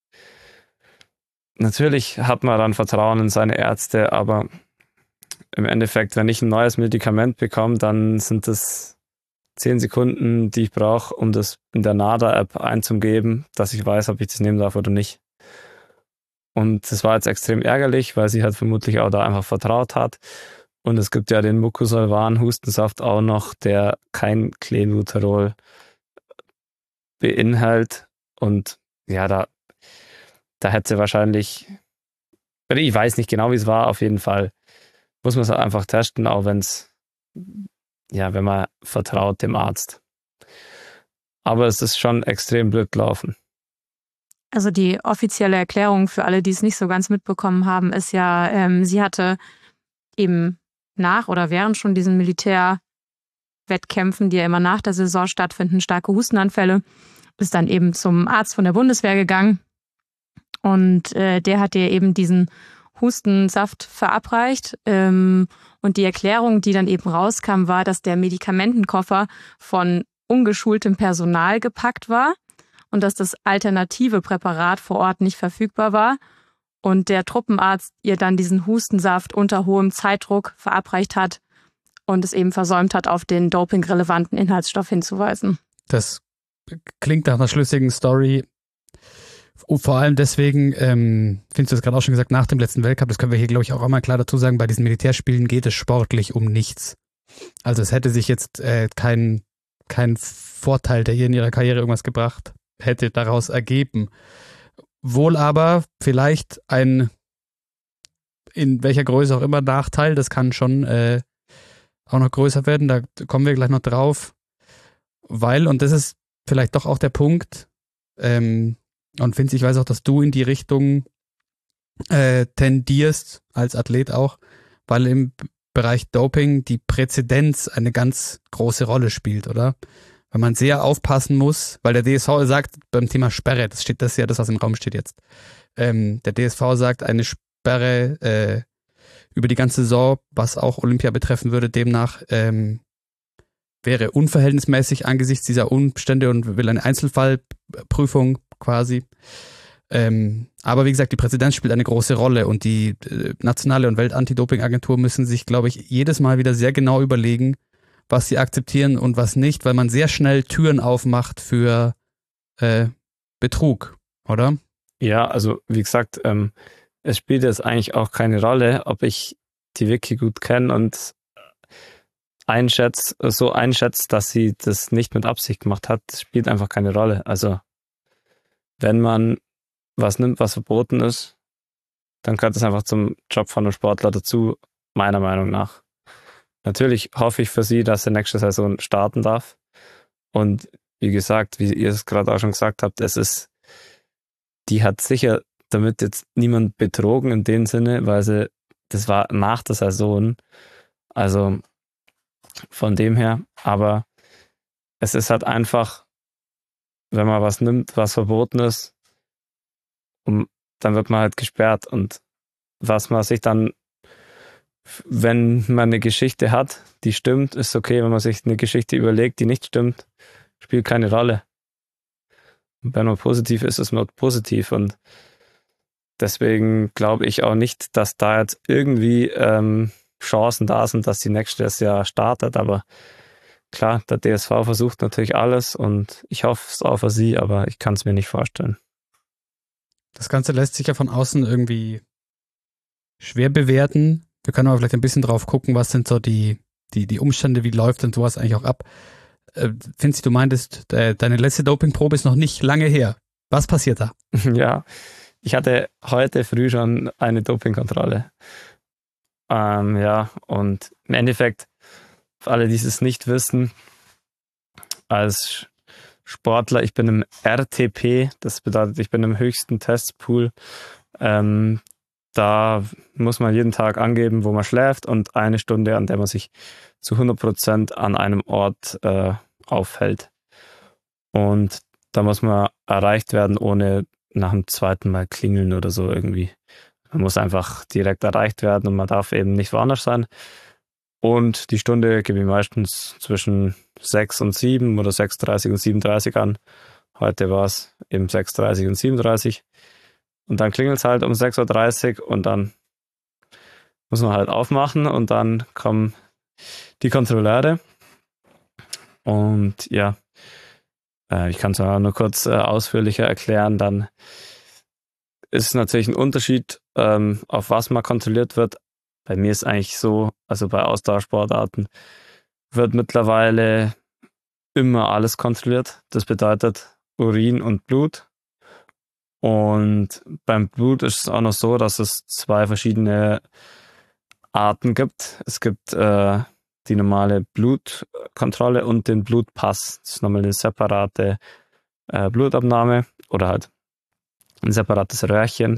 natürlich hat man dann Vertrauen in seine Ärzte, aber im Endeffekt, wenn ich ein neues Medikament bekomme, dann sind das zehn Sekunden, die ich brauche, um das in der NADA-App einzugeben, dass ich weiß, ob ich das nehmen darf oder nicht. Und das war jetzt extrem ärgerlich, weil sie halt vermutlich auch da einfach vertraut hat. Und es gibt ja den Mucosolvan-Hustensaft auch noch, der kein Clenbuterol beinhaltet. Und ja, da, da hätte sie wahrscheinlich, ich weiß nicht genau, wie es war, auf jeden Fall muss man es einfach testen, auch wenn es, ja, wenn man vertraut dem Arzt. Aber es ist schon extrem blöd gelaufen. Also die offizielle Erklärung für alle, die es nicht so ganz mitbekommen haben, ist ja, ähm, sie hatte eben nach oder während schon diesen Militärwettkämpfen, die ja immer nach der Saison stattfinden, starke Hustenanfälle, ist dann eben zum Arzt von der Bundeswehr gegangen und äh, der hat ihr eben diesen Hustensaft verabreicht. Ähm, und die Erklärung, die dann eben rauskam, war, dass der Medikamentenkoffer von ungeschultem Personal gepackt war und dass das alternative Präparat vor Ort nicht verfügbar war und der Truppenarzt ihr dann diesen Hustensaft unter hohem Zeitdruck verabreicht hat und es eben versäumt hat, auf den dopingrelevanten Inhaltsstoff hinzuweisen. Das klingt nach einer schlüssigen Story. Vor allem deswegen, ähm, findest du das gerade auch schon gesagt, nach dem letzten Weltcup, das können wir hier, glaube ich, auch einmal klar dazu sagen, bei diesen Militärspielen geht es sportlich um nichts. Also es hätte sich jetzt äh, kein, kein Vorteil, der ihr in ihrer Karriere irgendwas gebracht hätte, daraus ergeben. Wohl aber vielleicht ein, in welcher Größe auch immer, Nachteil, das kann schon äh, auch noch größer werden, da kommen wir gleich noch drauf, weil, und das ist vielleicht doch auch der Punkt, ähm, und Vince, ich weiß auch, dass du in die Richtung äh, tendierst, als Athlet auch, weil im Bereich Doping die Präzedenz eine ganz große Rolle spielt, oder? Weil man sehr aufpassen muss, weil der D S V sagt beim Thema Sperre, das steht das ist ja das, was im Raum steht jetzt, ähm, der D S V sagt, eine Sperre äh, über die ganze Saison, was auch Olympia betreffen würde, demnach ähm, wäre unverhältnismäßig angesichts dieser Umstände und will eine Einzelfallprüfung quasi. Ähm, aber wie gesagt, die Präzedenz spielt eine große Rolle und die äh, nationale und Welt-Anti-Doping-Agentur müssen sich, glaube ich, jedes Mal wieder sehr genau überlegen, was sie akzeptieren und was nicht, weil man sehr schnell Türen aufmacht für äh, Betrug, oder? Ja, also wie gesagt, ähm, es spielt jetzt eigentlich auch keine Rolle, ob ich die Vicky gut kenne und einschätzt, so einschätzt, dass sie das nicht mit Absicht gemacht hat, spielt einfach keine Rolle. Also wenn man was nimmt, was verboten ist, dann gehört das einfach zum Job von einem Sportler dazu, meiner Meinung nach. Natürlich hoffe ich für sie, dass sie nächste Saison starten darf. Und wie gesagt, wie ihr es gerade auch schon gesagt habt, es ist, die hat sicher damit jetzt niemand betrogen in dem Sinne, weil sie, das war nach der Saison. Also von dem her, aber es ist halt einfach, wenn man was nimmt, was verboten ist, um, dann wird man halt gesperrt. Und was man sich dann, wenn man eine Geschichte hat, die stimmt, ist okay. Wenn man sich eine Geschichte überlegt, die nicht stimmt, spielt keine Rolle. Und wenn man positiv ist, ist man positiv. Und deswegen glaube ich auch nicht, dass da jetzt irgendwie ähm, Chancen da sind, dass die nächstes Jahr startet. Aber klar, der D S V versucht natürlich alles und ich hoffe es auch für sie, aber ich kann es mir nicht vorstellen. Das Ganze lässt sich ja von außen irgendwie schwer bewerten. Wir können aber vielleicht ein bisschen drauf gucken, was sind so die, die, die Umstände, wie läuft denn sowas eigentlich auch ab. Äh, Vinci, du meintest, äh, deine letzte Dopingprobe ist noch nicht lange her. Was passiert da? Ja, ich hatte heute früh schon eine Dopingkontrolle. Ähm, ja, und im Endeffekt, für alle, die es nicht wissen, als Sportler, ich bin im R T P, das bedeutet, ich bin im höchsten Testpool. Ähm, da muss man jeden Tag angeben, wo man schläft und eine Stunde, an der man sich zu hundert Prozent an einem Ort äh, aufhält. Und da muss man erreicht werden, ohne nach dem zweiten Mal klingeln oder so irgendwie. Man muss einfach direkt erreicht werden und man darf eben nicht woanders sein. Und die Stunde gebe ich meistens zwischen sechs und sieben oder sechs Uhr dreißig und sieben Uhr dreißig an. Heute war es eben sechs Uhr dreißig und sieben Uhr dreißig. Und dann klingelt es halt um sechs Uhr dreißig und dann muss man halt aufmachen und dann kommen die Kontrolleure. Und ja, äh, ich kann es auch nur kurz äh, ausführlicher erklären. Dann ist es natürlich ein Unterschied, ähm, auf was man kontrolliert wird. Bei mir ist eigentlich so, also bei Ausdauersportarten wird mittlerweile immer alles kontrolliert. Das bedeutet Urin und Blut. Und beim Blut ist es auch noch so, dass es zwei verschiedene Arten gibt. Es gibt äh, die normale Blutkontrolle und den Blutpass. Das ist nochmal eine separate äh, Blutabnahme oder halt ein separates Röhrchen.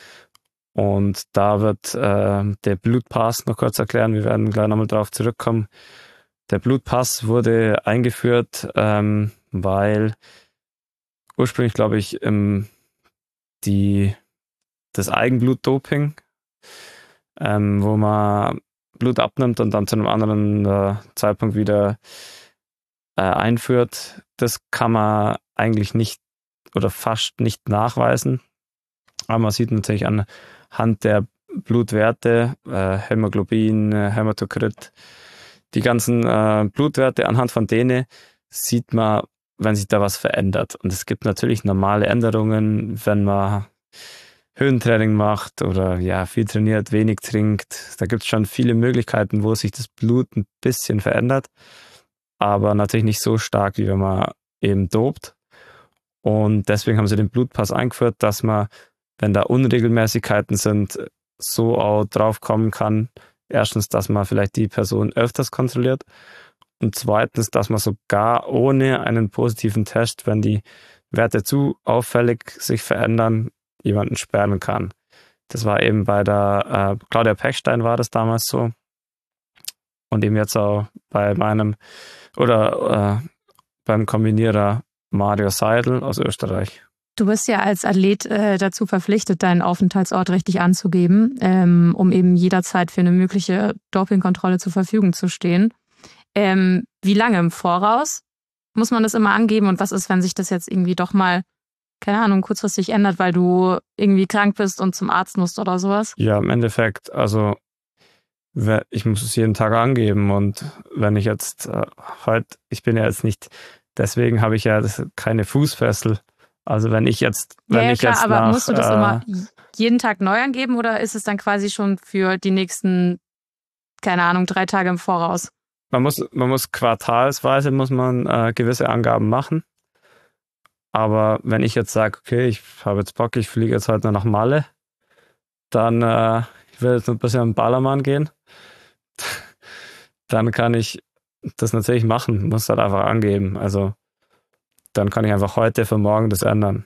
Und da wird äh, der Blutpass noch kurz erklären. Wir werden gleich nochmal drauf zurückkommen. Der Blutpass wurde eingeführt, ähm, weil ursprünglich, glaube ich, im, die, das Eigenblutdoping, ähm, wo man Blut abnimmt und dann zu einem anderen äh, Zeitpunkt wieder äh, einführt, das kann man eigentlich nicht oder fast nicht nachweisen. Aber man sieht natürlich anhand der Blutwerte, äh, Hämoglobin, äh, Hämatokrit, die ganzen äh, Blutwerte, anhand von denen sieht man, wenn sich da was verändert. Und es gibt natürlich normale Änderungen, wenn man Höhentraining macht oder ja viel trainiert, wenig trinkt. Da gibt es schon viele Möglichkeiten, wo sich das Blut ein bisschen verändert, aber natürlich nicht so stark, wie wenn man eben dopt. Und deswegen haben sie den Blutpass eingeführt, dass man, wenn da Unregelmäßigkeiten sind, so auch drauf kommen kann. Erstens, dass man vielleicht die Person öfters kontrolliert und zweitens, dass man sogar ohne einen positiven Test, wenn die Werte zu auffällig sich verändern, jemanden sperren kann. Das war eben bei der äh, Claudia Pechstein war das damals so und eben jetzt auch bei meinem oder äh, beim Kombinierer Mario Seidel aus Österreich. Du bist ja als Athlet äh, dazu verpflichtet, deinen Aufenthaltsort richtig anzugeben, ähm, um eben jederzeit für eine mögliche Dopingkontrolle zur Verfügung zu stehen. Ähm, wie lange im Voraus muss man das immer angeben und was ist, wenn sich das jetzt irgendwie doch mal, keine Ahnung, kurzfristig ändert, weil du irgendwie krank bist und zum Arzt musst oder sowas? Ja, im Endeffekt, also ich muss es jeden Tag angeben und wenn ich jetzt äh, heute, ich bin ja jetzt nicht, deswegen habe ich ja keine Fußfessel. Also wenn ich jetzt, wenn ja, ja, ich klar, jetzt aber nach, musst du das äh, immer jeden Tag neu angeben oder ist es dann quasi schon für die nächsten, keine Ahnung, drei Tage im Voraus? Man muss, man muss quartalsweise muss man äh, gewisse Angaben machen. Aber wenn ich jetzt sage, okay, ich habe jetzt Bock, ich fliege jetzt heute nach Malle, dann äh, ich will jetzt ein bisschen am Ballermann gehen, dann kann ich das natürlich machen, muss halt einfach angeben. Also dann kann ich einfach heute für morgen das ändern.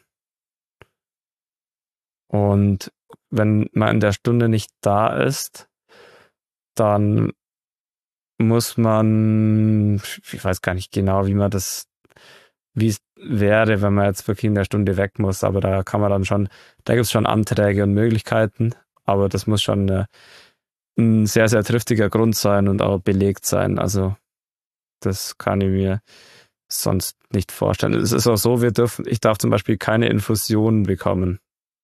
Und wenn man in der Stunde nicht da ist, dann muss man, ich weiß gar nicht genau, wie man das, wie es wäre, wenn man jetzt wirklich in der Stunde weg muss, aber da kann man dann schon, da gibt es schon Anträge und Möglichkeiten, aber das muss schon eine, ein sehr, sehr triftiger Grund sein und auch belegt sein. Also das kann ich mir sonst nicht vorstellen. Es ist auch so, wir dürfen, ich darf zum Beispiel keine Infusionen bekommen.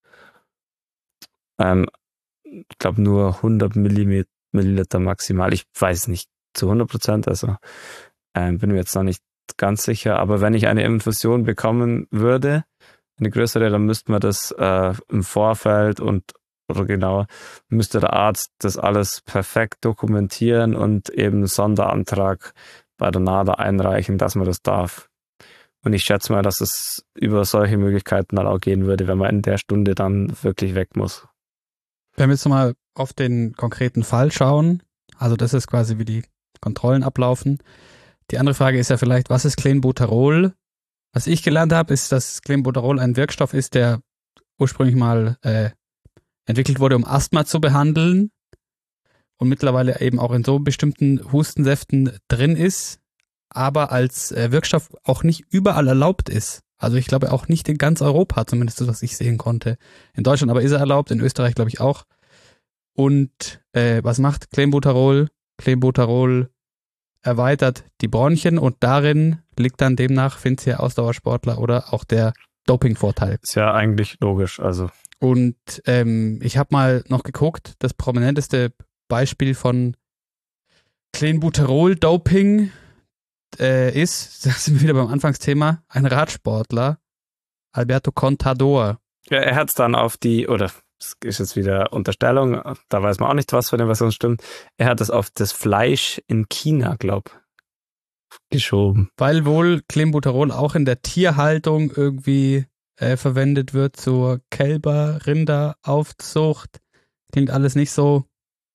Ähm, ich glaube nur hundert Milliliter maximal. Ich weiß nicht zu hundert Prozent, also ähm, bin mir jetzt noch nicht ganz sicher. Aber wenn ich eine Infusion bekommen würde, eine größere, dann müsste man das äh, im Vorfeld und oder genau, müsste der Arzt das alles perfekt dokumentieren und eben einen Sonderantrag bei der NADA einreichen, dass man das darf. Und ich schätze mal, dass es über solche Möglichkeiten dann auch gehen würde, wenn man in der Stunde dann wirklich weg muss. Wenn wir jetzt mal auf den konkreten Fall schauen, also das ist quasi, wie die Kontrollen ablaufen. Die andere Frage ist ja vielleicht, was ist Clenbuterol? Was ich gelernt habe, ist, dass Clenbuterol ein Wirkstoff ist, der ursprünglich mal äh, entwickelt wurde, um Asthma zu behandeln und mittlerweile eben auch in so bestimmten Hustensäften drin ist, aber als äh, Wirkstoff auch nicht überall erlaubt ist. Also ich glaube auch nicht in ganz Europa, zumindest das, was ich sehen konnte. In Deutschland aber ist er erlaubt, in Österreich glaube ich auch. Und äh, was macht Clenbuterol? Clenbuterol erweitert die Bronchien und darin liegt dann demnach, findet ihr Ausdauersportler oder auch der Dopingvorteil. Ist ja eigentlich logisch, also. Und ähm, ich habe mal noch geguckt, das prominenteste Beispiel von Clenbuterol-Doping äh, ist, da sind wir wieder beim Anfangsthema, ein Radsportler, Alberto Contador. Ja, er hat es dann auf die, oder das ist jetzt wieder Unterstellung, da weiß man auch nicht, was für eine Version stimmt, er hat es auf das Fleisch in China, glaub, geschoben. Weil wohl Clenbuterol auch in der Tierhaltung irgendwie äh, verwendet wird zur Kälber-Rinder-Aufzucht. Klingt alles nicht so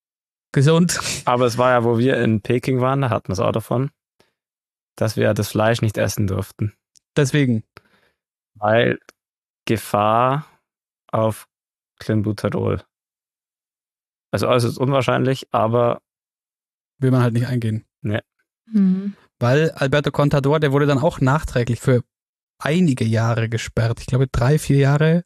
gesund. Aber es war ja, wo wir in Peking waren, da hatten wir es auch davon, dass wir das Fleisch nicht essen durften. Deswegen. Weil Gefahr auf Clenbuterol. Also äußerst unwahrscheinlich, aber will man halt nicht eingehen. Ne. Mhm. Weil Alberto Contador, der wurde dann auch nachträglich für einige Jahre gesperrt. Ich glaube drei, vier Jahre.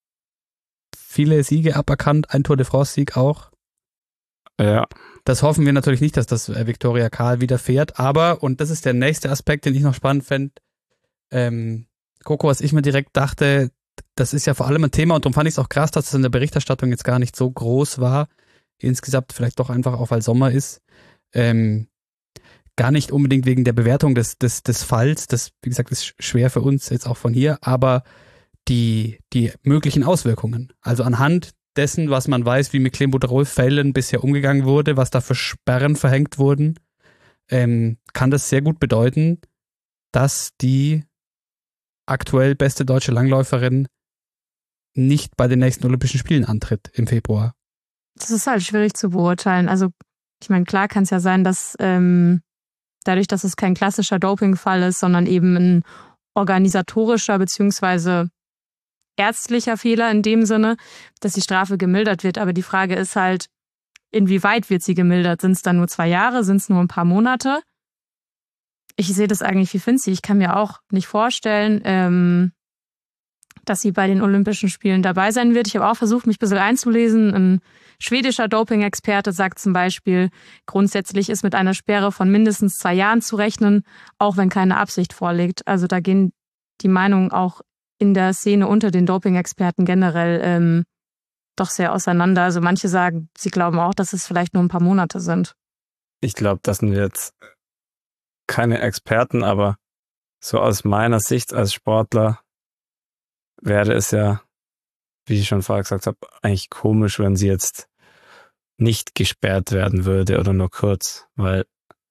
Viele Siege aberkannt, ein Tour de France-Sieg auch. Ja. Das hoffen wir natürlich nicht, dass das Viktoria Karl wieder fährt, aber, und das ist der nächste Aspekt, den ich noch spannend fände, ähm, Coco, was ich mir direkt dachte, das ist ja vor allem ein Thema und darum fand ich es auch krass, dass es in der Berichterstattung jetzt gar nicht so groß war, insgesamt vielleicht doch einfach auch, weil Sommer ist, ähm, gar nicht unbedingt wegen der Bewertung des, des, des Falls, das, wie gesagt, ist schwer für uns jetzt auch von hier, aber die, die möglichen Auswirkungen. Also anhand dessen, was man weiß, wie mit Clenbuterol-Fällen bisher umgegangen wurde, was da für Sperren verhängt wurden, ähm, kann das sehr gut bedeuten, dass die aktuell beste deutsche Langläuferin nicht bei den nächsten Olympischen Spielen antritt im Februar. Das ist halt schwierig zu beurteilen. Also ich meine, klar kann es ja sein, dass ähm, dadurch, dass es kein klassischer Dopingfall ist, sondern eben ein organisatorischer beziehungsweise ärztlicher Fehler in dem Sinne, dass die Strafe gemildert wird. Aber die Frage ist halt, inwieweit wird sie gemildert? Sind es dann nur zwei Jahre? Sind es nur ein paar Monate? Ich sehe das eigentlich wie Finzi. Ich kann mir auch nicht vorstellen, ähm, dass sie bei den Olympischen Spielen dabei sein wird. Ich habe auch versucht, mich ein bisschen einzulesen. Ein schwedischer Doping-Experte sagt zum Beispiel, grundsätzlich ist mit einer Sperre von mindestens zwei Jahren zu rechnen, auch wenn keine Absicht vorliegt. Also da gehen die Meinungen auch in der Szene unter den Doping-Experten generell ähm, doch sehr auseinander. Also manche sagen, sie glauben auch, dass es vielleicht nur ein paar Monate sind. Ich glaube, das sind jetzt keine Experten, aber so aus meiner Sicht als Sportler wäre es ja, wie ich schon vorher gesagt habe, eigentlich komisch, wenn sie jetzt nicht gesperrt werden würde oder nur kurz, weil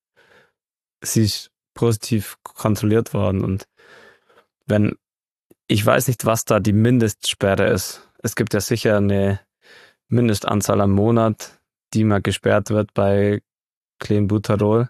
sie ist positiv kontrolliert worden und wenn, ich weiß nicht, was da die Mindestsperre ist. Es gibt ja sicher eine Mindestanzahl am Monat, die mal gesperrt wird bei Clenbuterol.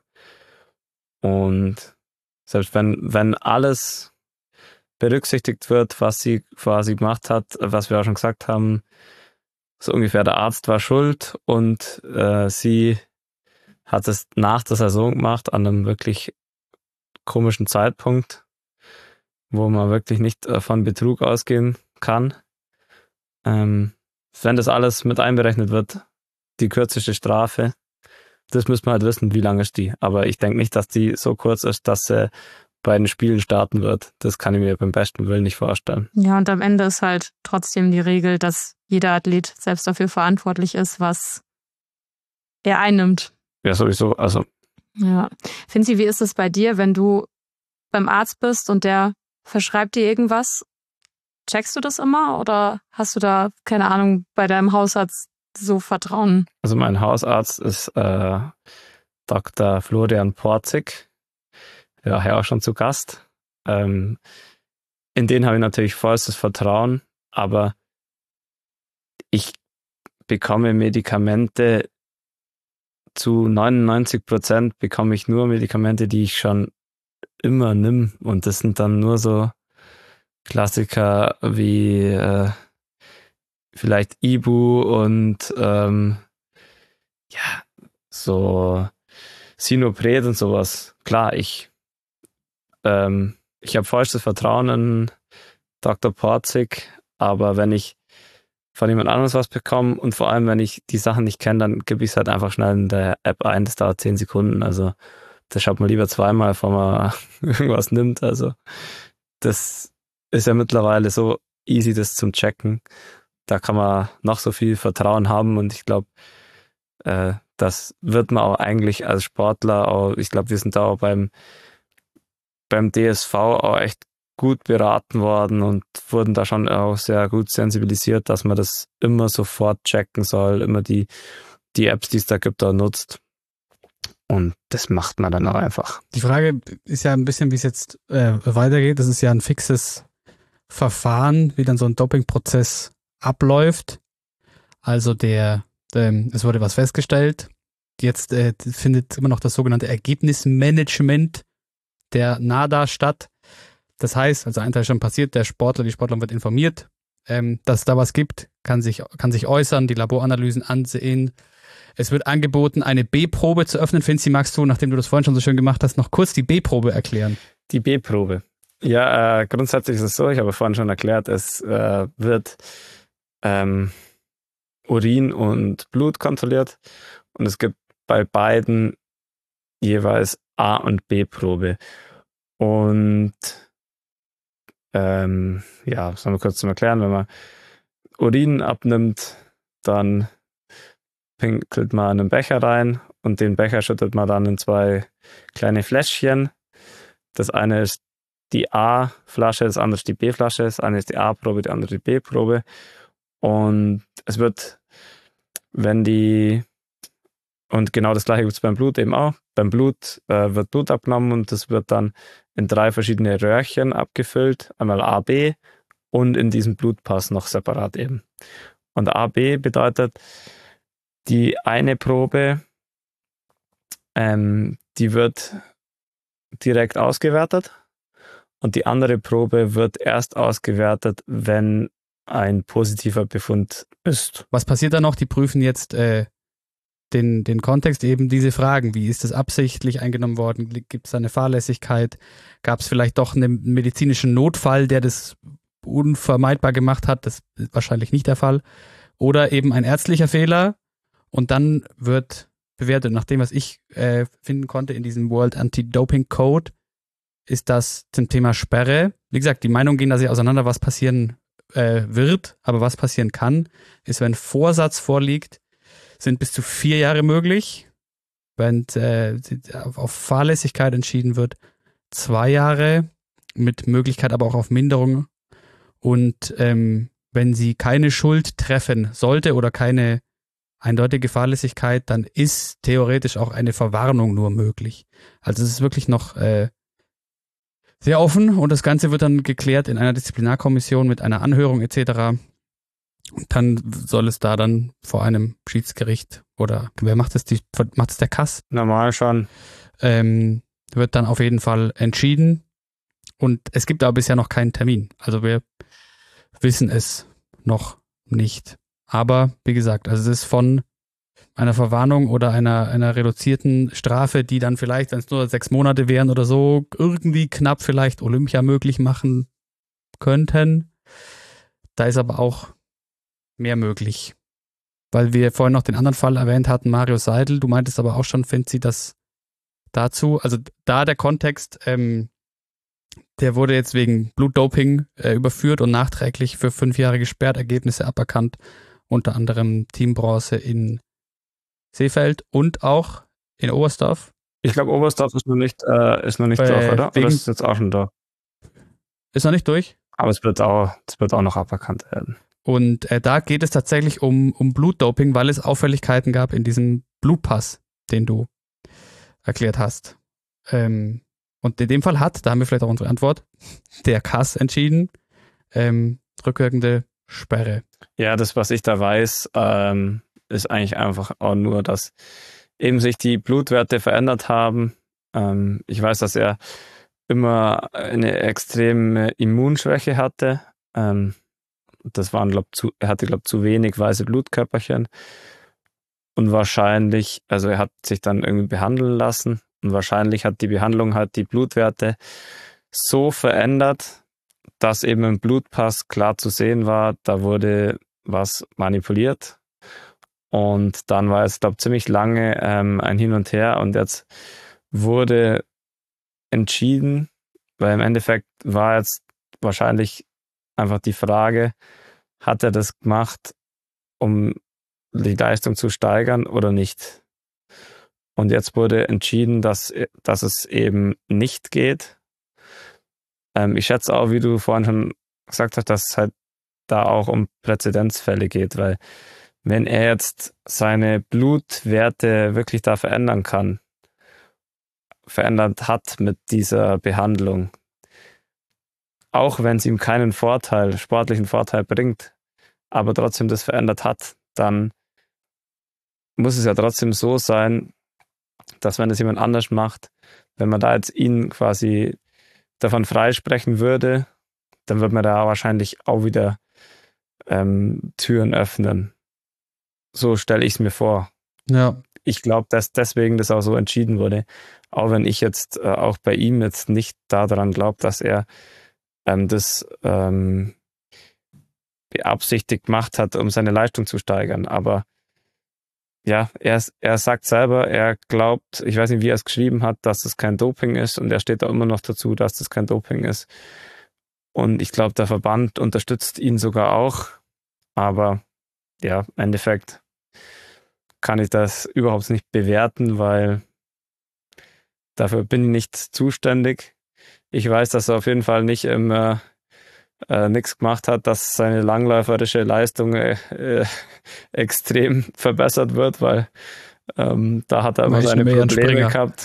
Und selbst wenn, wenn alles berücksichtigt wird, was sie quasi gemacht hat, was wir auch schon gesagt haben, so ungefähr der Arzt war schuld und äh, sie hat es nach der Saison gemacht, an einem wirklich komischen Zeitpunkt, wo man wirklich nicht äh, von Betrug ausgehen kann. Ähm, wenn das alles mit einberechnet wird, die kürzeste Strafe, das müssen wir halt wissen, wie lang ist die. Aber ich denke nicht, dass die so kurz ist, dass sie bei den Spielen starten wird. Das kann ich mir beim besten Willen nicht vorstellen. Ja, und am Ende ist halt trotzdem die Regel, dass jeder Athlet selbst dafür verantwortlich ist, was er einnimmt. Ja, sowieso. Also. Ja. Finzi, wie ist es bei dir, wenn du beim Arzt bist und der verschreibt dir irgendwas? Checkst du das immer oder hast du da, keine Ahnung, bei deinem Hausarzt so Vertrauen? Also mein Hausarzt ist äh, Doktor Florian Porzig. Ja, ja auch schon zu Gast. Ähm, in den habe ich natürlich vollstes Vertrauen, aber ich bekomme Medikamente, zu neunundneunzig Prozent bekomme ich nur Medikamente, die ich schon immer nimm. Und das sind dann nur so Klassiker wie äh, vielleicht Ibu und ähm, ja, so Sinopret und sowas. Klar, ich ähm, ich habe vollstes Vertrauen in Doktor Porzig, aber wenn ich von jemand anderes was bekomme und vor allem, wenn ich die Sachen nicht kenne, dann gebe ich es halt einfach schnell in der App ein. Das dauert zehn Sekunden. Also das schaut man lieber zweimal, bevor man irgendwas nimmt. Also das ist ja mittlerweile so easy, das zum Checken. Da kann man noch so viel Vertrauen haben und ich glaube, äh, das wird man auch eigentlich als Sportler, auch, ich glaube, wir sind da auch beim, beim D S V auch echt gut beraten worden und wurden da schon auch sehr gut sensibilisiert, dass man das immer sofort checken soll, immer die, die Apps, die es da gibt, da nutzt. Und das macht man dann auch einfach. Die Frage ist ja ein bisschen, wie es jetzt äh, weitergeht. Das ist ja ein fixes Verfahren, wie dann so ein Dopingprozess abläuft. Also der, der, es wurde was festgestellt, jetzt äh, findet immer noch das sogenannte Ergebnismanagement der NADA statt. Das heißt, also ein Teil schon passiert, der Sportler, die Sportlerin wird informiert, ähm, dass es da was gibt, kann sich, kann sich äußern, die Laboranalysen ansehen. Es wird angeboten, eine B-Probe zu öffnen. Finzi, magst du, nachdem du das vorhin schon so schön gemacht hast, noch kurz die B-Probe erklären? Die B-Probe. Ja, äh, grundsätzlich ist es so, ich habe vorhin schon erklärt, es äh, wird ähm, Urin und Blut kontrolliert und es gibt bei beiden jeweils A- und B-Probe. Und ähm, ja, das haben wir kurz zum Erklären, wenn man Urin abnimmt, dann pinkelt man einen Becher rein und den Becher schüttet man dann in zwei kleine Fläschchen. Das eine ist die A-Flasche, das andere ist die B-Flasche. Das eine ist die A-Probe, die andere die B-Probe. Und es wird, wenn die, und genau das gleiche gibt es beim Blut eben auch. Beim Blut äh, wird Blut abgenommen und das wird dann in drei verschiedene Röhrchen abgefüllt. Einmal A, B und in diesem Blutpass noch separat eben. Und A, B bedeutet, die eine Probe, ähm, die wird direkt ausgewertet und die andere Probe wird erst ausgewertet, wenn ein positiver Befund ist. Was passiert da noch? Die prüfen jetzt äh, den, den Kontext, eben diese Fragen. Wie ist das absichtlich eingenommen worden? Gibt es da eine Fahrlässigkeit? Gab es vielleicht doch einen medizinischen Notfall, der das unvermeidbar gemacht hat? Das ist wahrscheinlich nicht der Fall. Oder eben ein ärztlicher Fehler. Und dann wird bewertet. Nach dem, was ich äh, finden konnte in diesem World Anti-Doping Code, ist das zum Thema Sperre. Wie gesagt, die Meinungen gehen da sehr auseinander, was passieren äh, wird, aber was passieren kann, ist, wenn Vorsatz vorliegt, sind bis zu vier Jahre möglich. Wenn äh, auf Fahrlässigkeit entschieden wird, zwei Jahre, mit Möglichkeit aber auch auf Minderung. Und ähm, wenn sie keine Schuld treffen sollte oder keine eindeutige Fahrlässigkeit, dann ist theoretisch auch eine Verwarnung nur möglich. Also es ist wirklich noch äh, sehr offen und das Ganze wird dann geklärt in einer Disziplinarkommission mit einer Anhörung et cetera. Und dann soll es da dann vor einem Schiedsgericht oder wer macht das? Die, macht es der K A S? Normal schon. Ähm, wird dann auf jeden Fall entschieden und es gibt aber bisher noch keinen Termin. Also wir wissen es noch nicht. Aber wie gesagt, also es ist von einer Verwarnung oder einer, einer reduzierten Strafe, die dann vielleicht, wenn es nur sechs Monate wären oder so, irgendwie knapp vielleicht Olympia möglich machen könnten. Da ist aber auch mehr möglich. Weil wir vorhin noch den anderen Fall erwähnt hatten, Mario Seidel. Du meintest aber auch schon, Finzi, dass dazu, also da der Kontext, ähm, der wurde jetzt wegen Blutdoping äh, überführt und nachträglich für fünf Jahre gesperrt, Ergebnisse aberkannt. Unter anderem Teambronze in Seefeld und auch in Oberstdorf. Ich glaube, Oberstdorf ist noch nicht, äh, ist noch nicht äh, durch, oder? Oder ist es jetzt auch schon da? Ist noch nicht durch. Aber es wird auch, es wird auch noch aberkannt werden. Und äh, da geht es tatsächlich um, um Blutdoping, weil es Auffälligkeiten gab in diesem Blutpass, den du erklärt hast. Ähm, und in dem Fall hat, da haben wir vielleicht auch unsere Antwort, der K A S entschieden, ähm, rückwirkende Sperre. Ja, das, was ich da weiß, ähm, ist eigentlich einfach auch nur, dass eben sich die Blutwerte verändert haben. Ähm, ich weiß, dass er immer eine extreme Immunschwäche hatte. Ähm, das waren, glaub, zu, er hatte, glaube ich, zu wenig weiße Blutkörperchen. Und wahrscheinlich, also er hat sich dann irgendwie behandeln lassen und wahrscheinlich hat die Behandlung halt die Blutwerte so verändert, dass eben im Blutpass klar zu sehen war, da wurde was manipuliert. Und dann war es, glaube ich, ziemlich lange ähm, ein Hin und Her. Und jetzt wurde entschieden, weil im Endeffekt war jetzt wahrscheinlich einfach die Frage, hat er das gemacht, um die Leistung zu steigern oder nicht? Und jetzt wurde entschieden, dass, dass es eben nicht geht. Ähm, ich schätze auch, wie du vorhin schon gesagt hast, dass es halt da auch um Präzedenzfälle geht, weil wenn er jetzt seine Blutwerte wirklich da verändern kann, verändert hat mit dieser Behandlung, auch wenn es ihm keinen Vorteil, sportlichen Vorteil bringt, aber trotzdem das verändert hat, dann muss es ja trotzdem so sein, dass wenn es jemand anders macht, wenn man da jetzt ihn quasi davon freisprechen würde, dann wird man da wahrscheinlich auch wieder ähm, Türen öffnen. So stelle ich es mir vor. Ja. Ich glaube, dass deswegen das auch so entschieden wurde. Auch wenn ich jetzt äh, auch bei ihm jetzt nicht daran glaube, dass er ähm, das ähm, beabsichtigt gemacht hat, um seine Leistung zu steigern. Aber ja, er, er sagt selber, er glaubt, ich weiß nicht, wie er es geschrieben hat, dass es kein Doping ist und er steht da immer noch dazu, dass das kein Doping ist. Und ich glaube, der Verband unterstützt ihn sogar auch. Aber ja, im Endeffekt kann ich das überhaupt nicht bewerten, weil dafür bin ich nicht zuständig. Ich weiß, dass er auf jeden Fall nicht immer äh, nichts gemacht hat, dass seine langläuferische Leistung äh, äh, extrem verbessert wird, weil ähm, da hat er immer seine Probleme gehabt.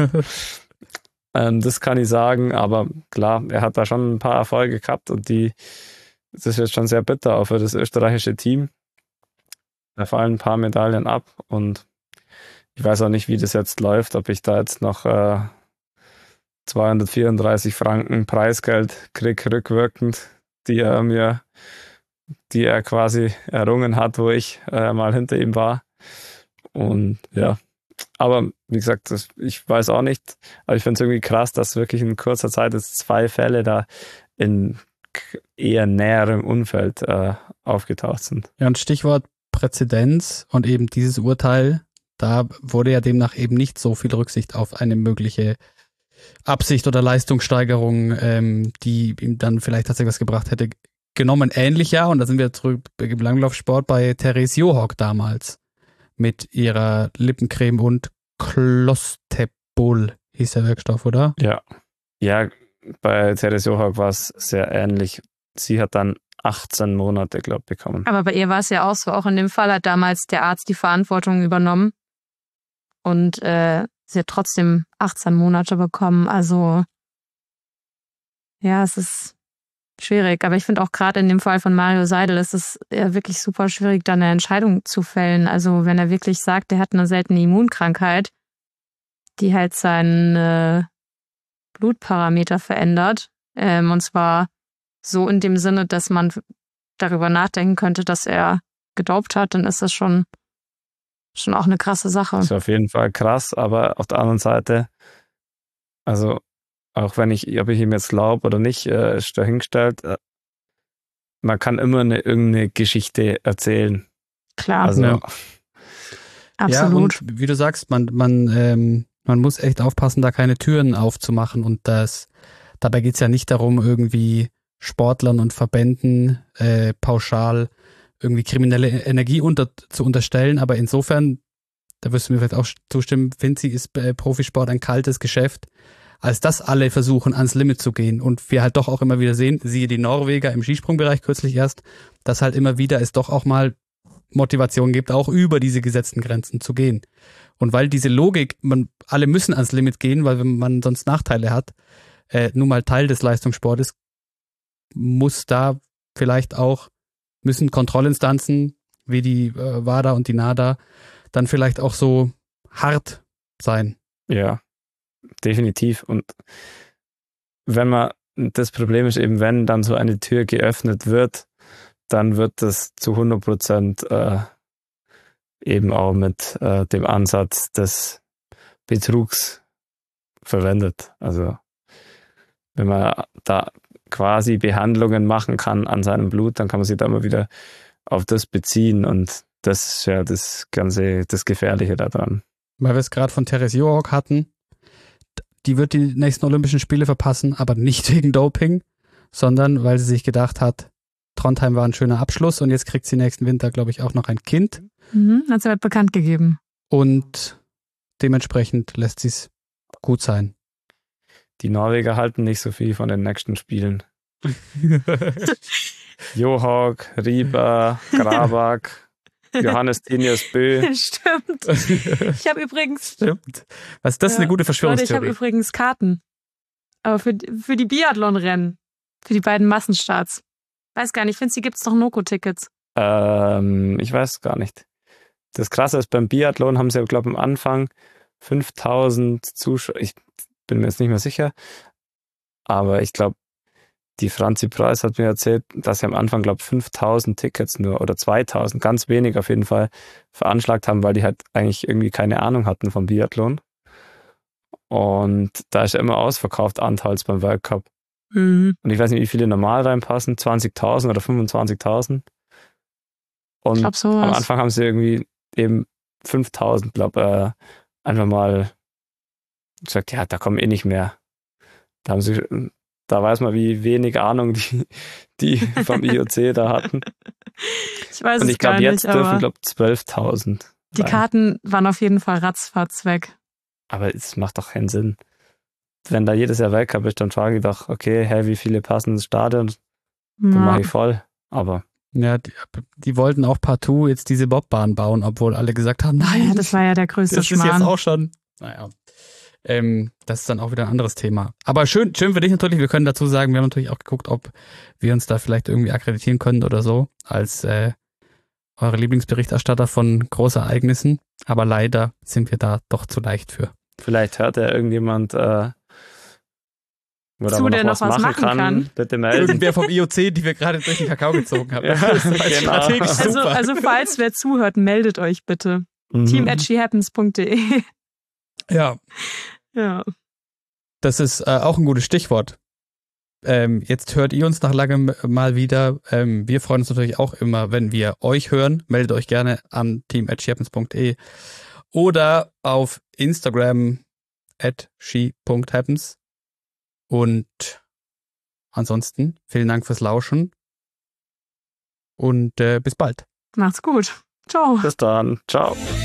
ähm, das kann ich sagen, aber klar, er hat da schon ein paar Erfolge gehabt und die, das ist jetzt schon sehr bitter auch für das österreichische Team. Da fallen ein paar Medaillen ab und ich weiß auch nicht, wie das jetzt läuft, ob ich da jetzt noch äh, zweihundertvierunddreißig Franken Preisgeld krieg, rückwirkend, die er mir, die er quasi errungen hat, wo ich äh, mal hinter ihm war. Und ja, aber wie gesagt, das, ich weiß auch nicht, aber ich finde es irgendwie krass, dass wirklich in kurzer Zeit jetzt zwei Fälle da in eher näherem Umfeld äh, aufgetaucht sind. Ja, und Stichwort Präzedenz und eben dieses Urteil, da wurde ja demnach eben nicht so viel Rücksicht auf eine mögliche Absicht oder Leistungssteigerung, ähm, die ihm dann vielleicht tatsächlich was gebracht hätte, genommen. Ähnlich ja, und da sind wir zurück im Langlaufsport bei Therese Johaug damals mit ihrer Lippencreme und Clostebol hieß der Wirkstoff, oder? Ja, ja, bei Therese Johaug war es sehr ähnlich. Sie hat dann achtzehn Monate, glaube ich, bekommen. Aber bei ihr war es ja auch so, auch in dem Fall hat damals der Arzt die Verantwortung übernommen und äh, sie hat trotzdem achtzehn Monate bekommen. Also ja, es ist schwierig. Aber ich finde auch gerade in dem Fall von Mario Seidel ist es ja wirklich super schwierig, da eine Entscheidung zu fällen. Also wenn er wirklich sagt, er hat eine seltene Immunkrankheit, die halt seinen äh, Blutparameter verändert, ähm, und zwar so in dem Sinne, dass man darüber nachdenken könnte, dass er gedopt hat, dann ist das schon, schon auch eine krasse Sache. Das ist auf jeden Fall krass, aber auf der anderen Seite, also auch wenn ich, ob ich ihm jetzt glaube oder nicht, äh, ist dahingestellt, äh, man kann immer eine irgendeine Geschichte erzählen. Klar. Also, ja. Absolut. Ja, und wie du sagst, man, man, ähm, man muss echt aufpassen, da keine Türen aufzumachen und das, dabei geht es ja nicht darum, irgendwie Sportlern und Verbänden äh, pauschal irgendwie kriminelle Energie unter, zu unterstellen, aber insofern, da wirst du mir vielleicht auch zustimmen, Vinzi, ist äh, Profisport ein kaltes Geschäft, als dass alle versuchen, ans Limit zu gehen und wir halt doch auch immer wieder sehen, siehe die Norweger im Skisprungbereich kürzlich erst, dass halt immer wieder es doch auch mal Motivation gibt, auch über diese gesetzten Grenzen zu gehen. Und weil diese Logik, man, alle müssen ans Limit gehen, weil man sonst Nachteile hat, äh, nun mal Teil des Leistungssportes, muss da vielleicht auch, müssen Kontrollinstanzen wie die äh, WADA und die NADA dann vielleicht auch so hart sein. Ja, definitiv. Und wenn man, das Problem ist eben, wenn dann so eine Tür geöffnet wird, dann wird das zu hundert Prozent äh, eben auch mit äh, dem Ansatz des Betrugs verwendet. Also wenn man da quasi Behandlungen machen kann an seinem Blut, dann kann man sich da immer wieder auf das beziehen und das ist ja das ganze, das Gefährliche daran. Weil wir es gerade von Therese Johaug hatten, die wird die nächsten Olympischen Spiele verpassen, aber nicht wegen Doping, sondern weil sie sich gedacht hat, Trondheim war ein schöner Abschluss und jetzt kriegt sie nächsten Winter, glaube ich, auch noch ein Kind. Mhm, hat sie halt bekannt gegeben. Und dementsprechend lässt sie es gut sein. Die Norweger halten nicht so viel von den nächsten Spielen. Johaug, Rieber, Grabak, Johannes Tinius Bö. Stimmt. Ich habe übrigens... Stimmt. Was ist das ja, eine gute Leute, Verschwörungstheorie? ich habe übrigens Karten. Aber für, für die Biathlon-Rennen. Für die beiden Massenstarts. Weiß gar nicht, ich finde, sie gibt es doch Noko-Tickets. Ähm, ich weiß gar nicht. das Krasse ist, beim Biathlon haben sie, glaube ich, am Anfang fünftausend Zuschauer. Ich bin mir jetzt nicht mehr sicher. Aber ich glaube, die Franzi Preis hat mir erzählt, dass sie am Anfang, glaube ich, fünftausend Tickets nur oder zweitausend, ganz wenig auf jeden Fall, veranschlagt haben, weil die halt eigentlich irgendwie keine Ahnung hatten vom Biathlon. Und da ist ja immer ausverkauft, anteils beim Weltcup. Mhm. Und ich weiß nicht, wie viele normal reinpassen, zwanzigtausend oder fünfundzwanzigtausend. Und Ich glaub, sowas. am Anfang haben sie irgendwie eben fünftausend, glaube ich, äh, einfach mal gesagt, ja, da kommen eh nicht mehr. Da haben sie, da weiß man, wie wenig Ahnung die, die vom I O C da hatten. Ich weiß Und es ich glaube, gar jetzt nicht, dürfen, aber glaube ich, zwölftausend. die rein. Karten waren auf jeden Fall ratzfatz weg. Aber es macht doch keinen Sinn. Wenn da jedes Jahr Weltcup ist, dann frage ich doch, okay, hey, wie viele passen ins Stadion? Dann Ja. mache ich voll. Aber Ja, die, die wollten auch partout jetzt diese Bobbahn bauen, obwohl alle gesagt haben, nein, Ja, das war ja der größte das ist Schmarrn. jetzt auch schon. Naja. Ähm, das ist dann auch wieder ein anderes Thema. Aber schön, schön für dich natürlich. Wir können dazu sagen, wir haben natürlich auch geguckt, ob wir uns da vielleicht irgendwie akkreditieren können oder so, als äh, eure Lieblingsberichterstatter von Großereignissen. Aber leider sind wir da doch zu leicht für. vielleicht hört ja irgendjemand, äh, wo Zu, man der noch was machen kann. Bitte melden. Irgendwer vom I O C, die wir gerade durch den Kakao gezogen haben. Ja, Das ist genau. strategisch Also, super. also falls wer zuhört, meldet euch bitte. Mhm. team at she happens punkt de. Ja, Ja. das ist äh, auch ein gutes Stichwort. Ähm, jetzt hört ihr uns nach langem mal wieder. Ähm, wir freuen uns natürlich auch immer, wenn wir euch hören. Meldet euch gerne an team at she happens punkt de oder auf Instagram at she punkt happens. Und ansonsten vielen Dank fürs Lauschen und äh, bis bald. Macht's gut. Ciao. Bis dann. Ciao.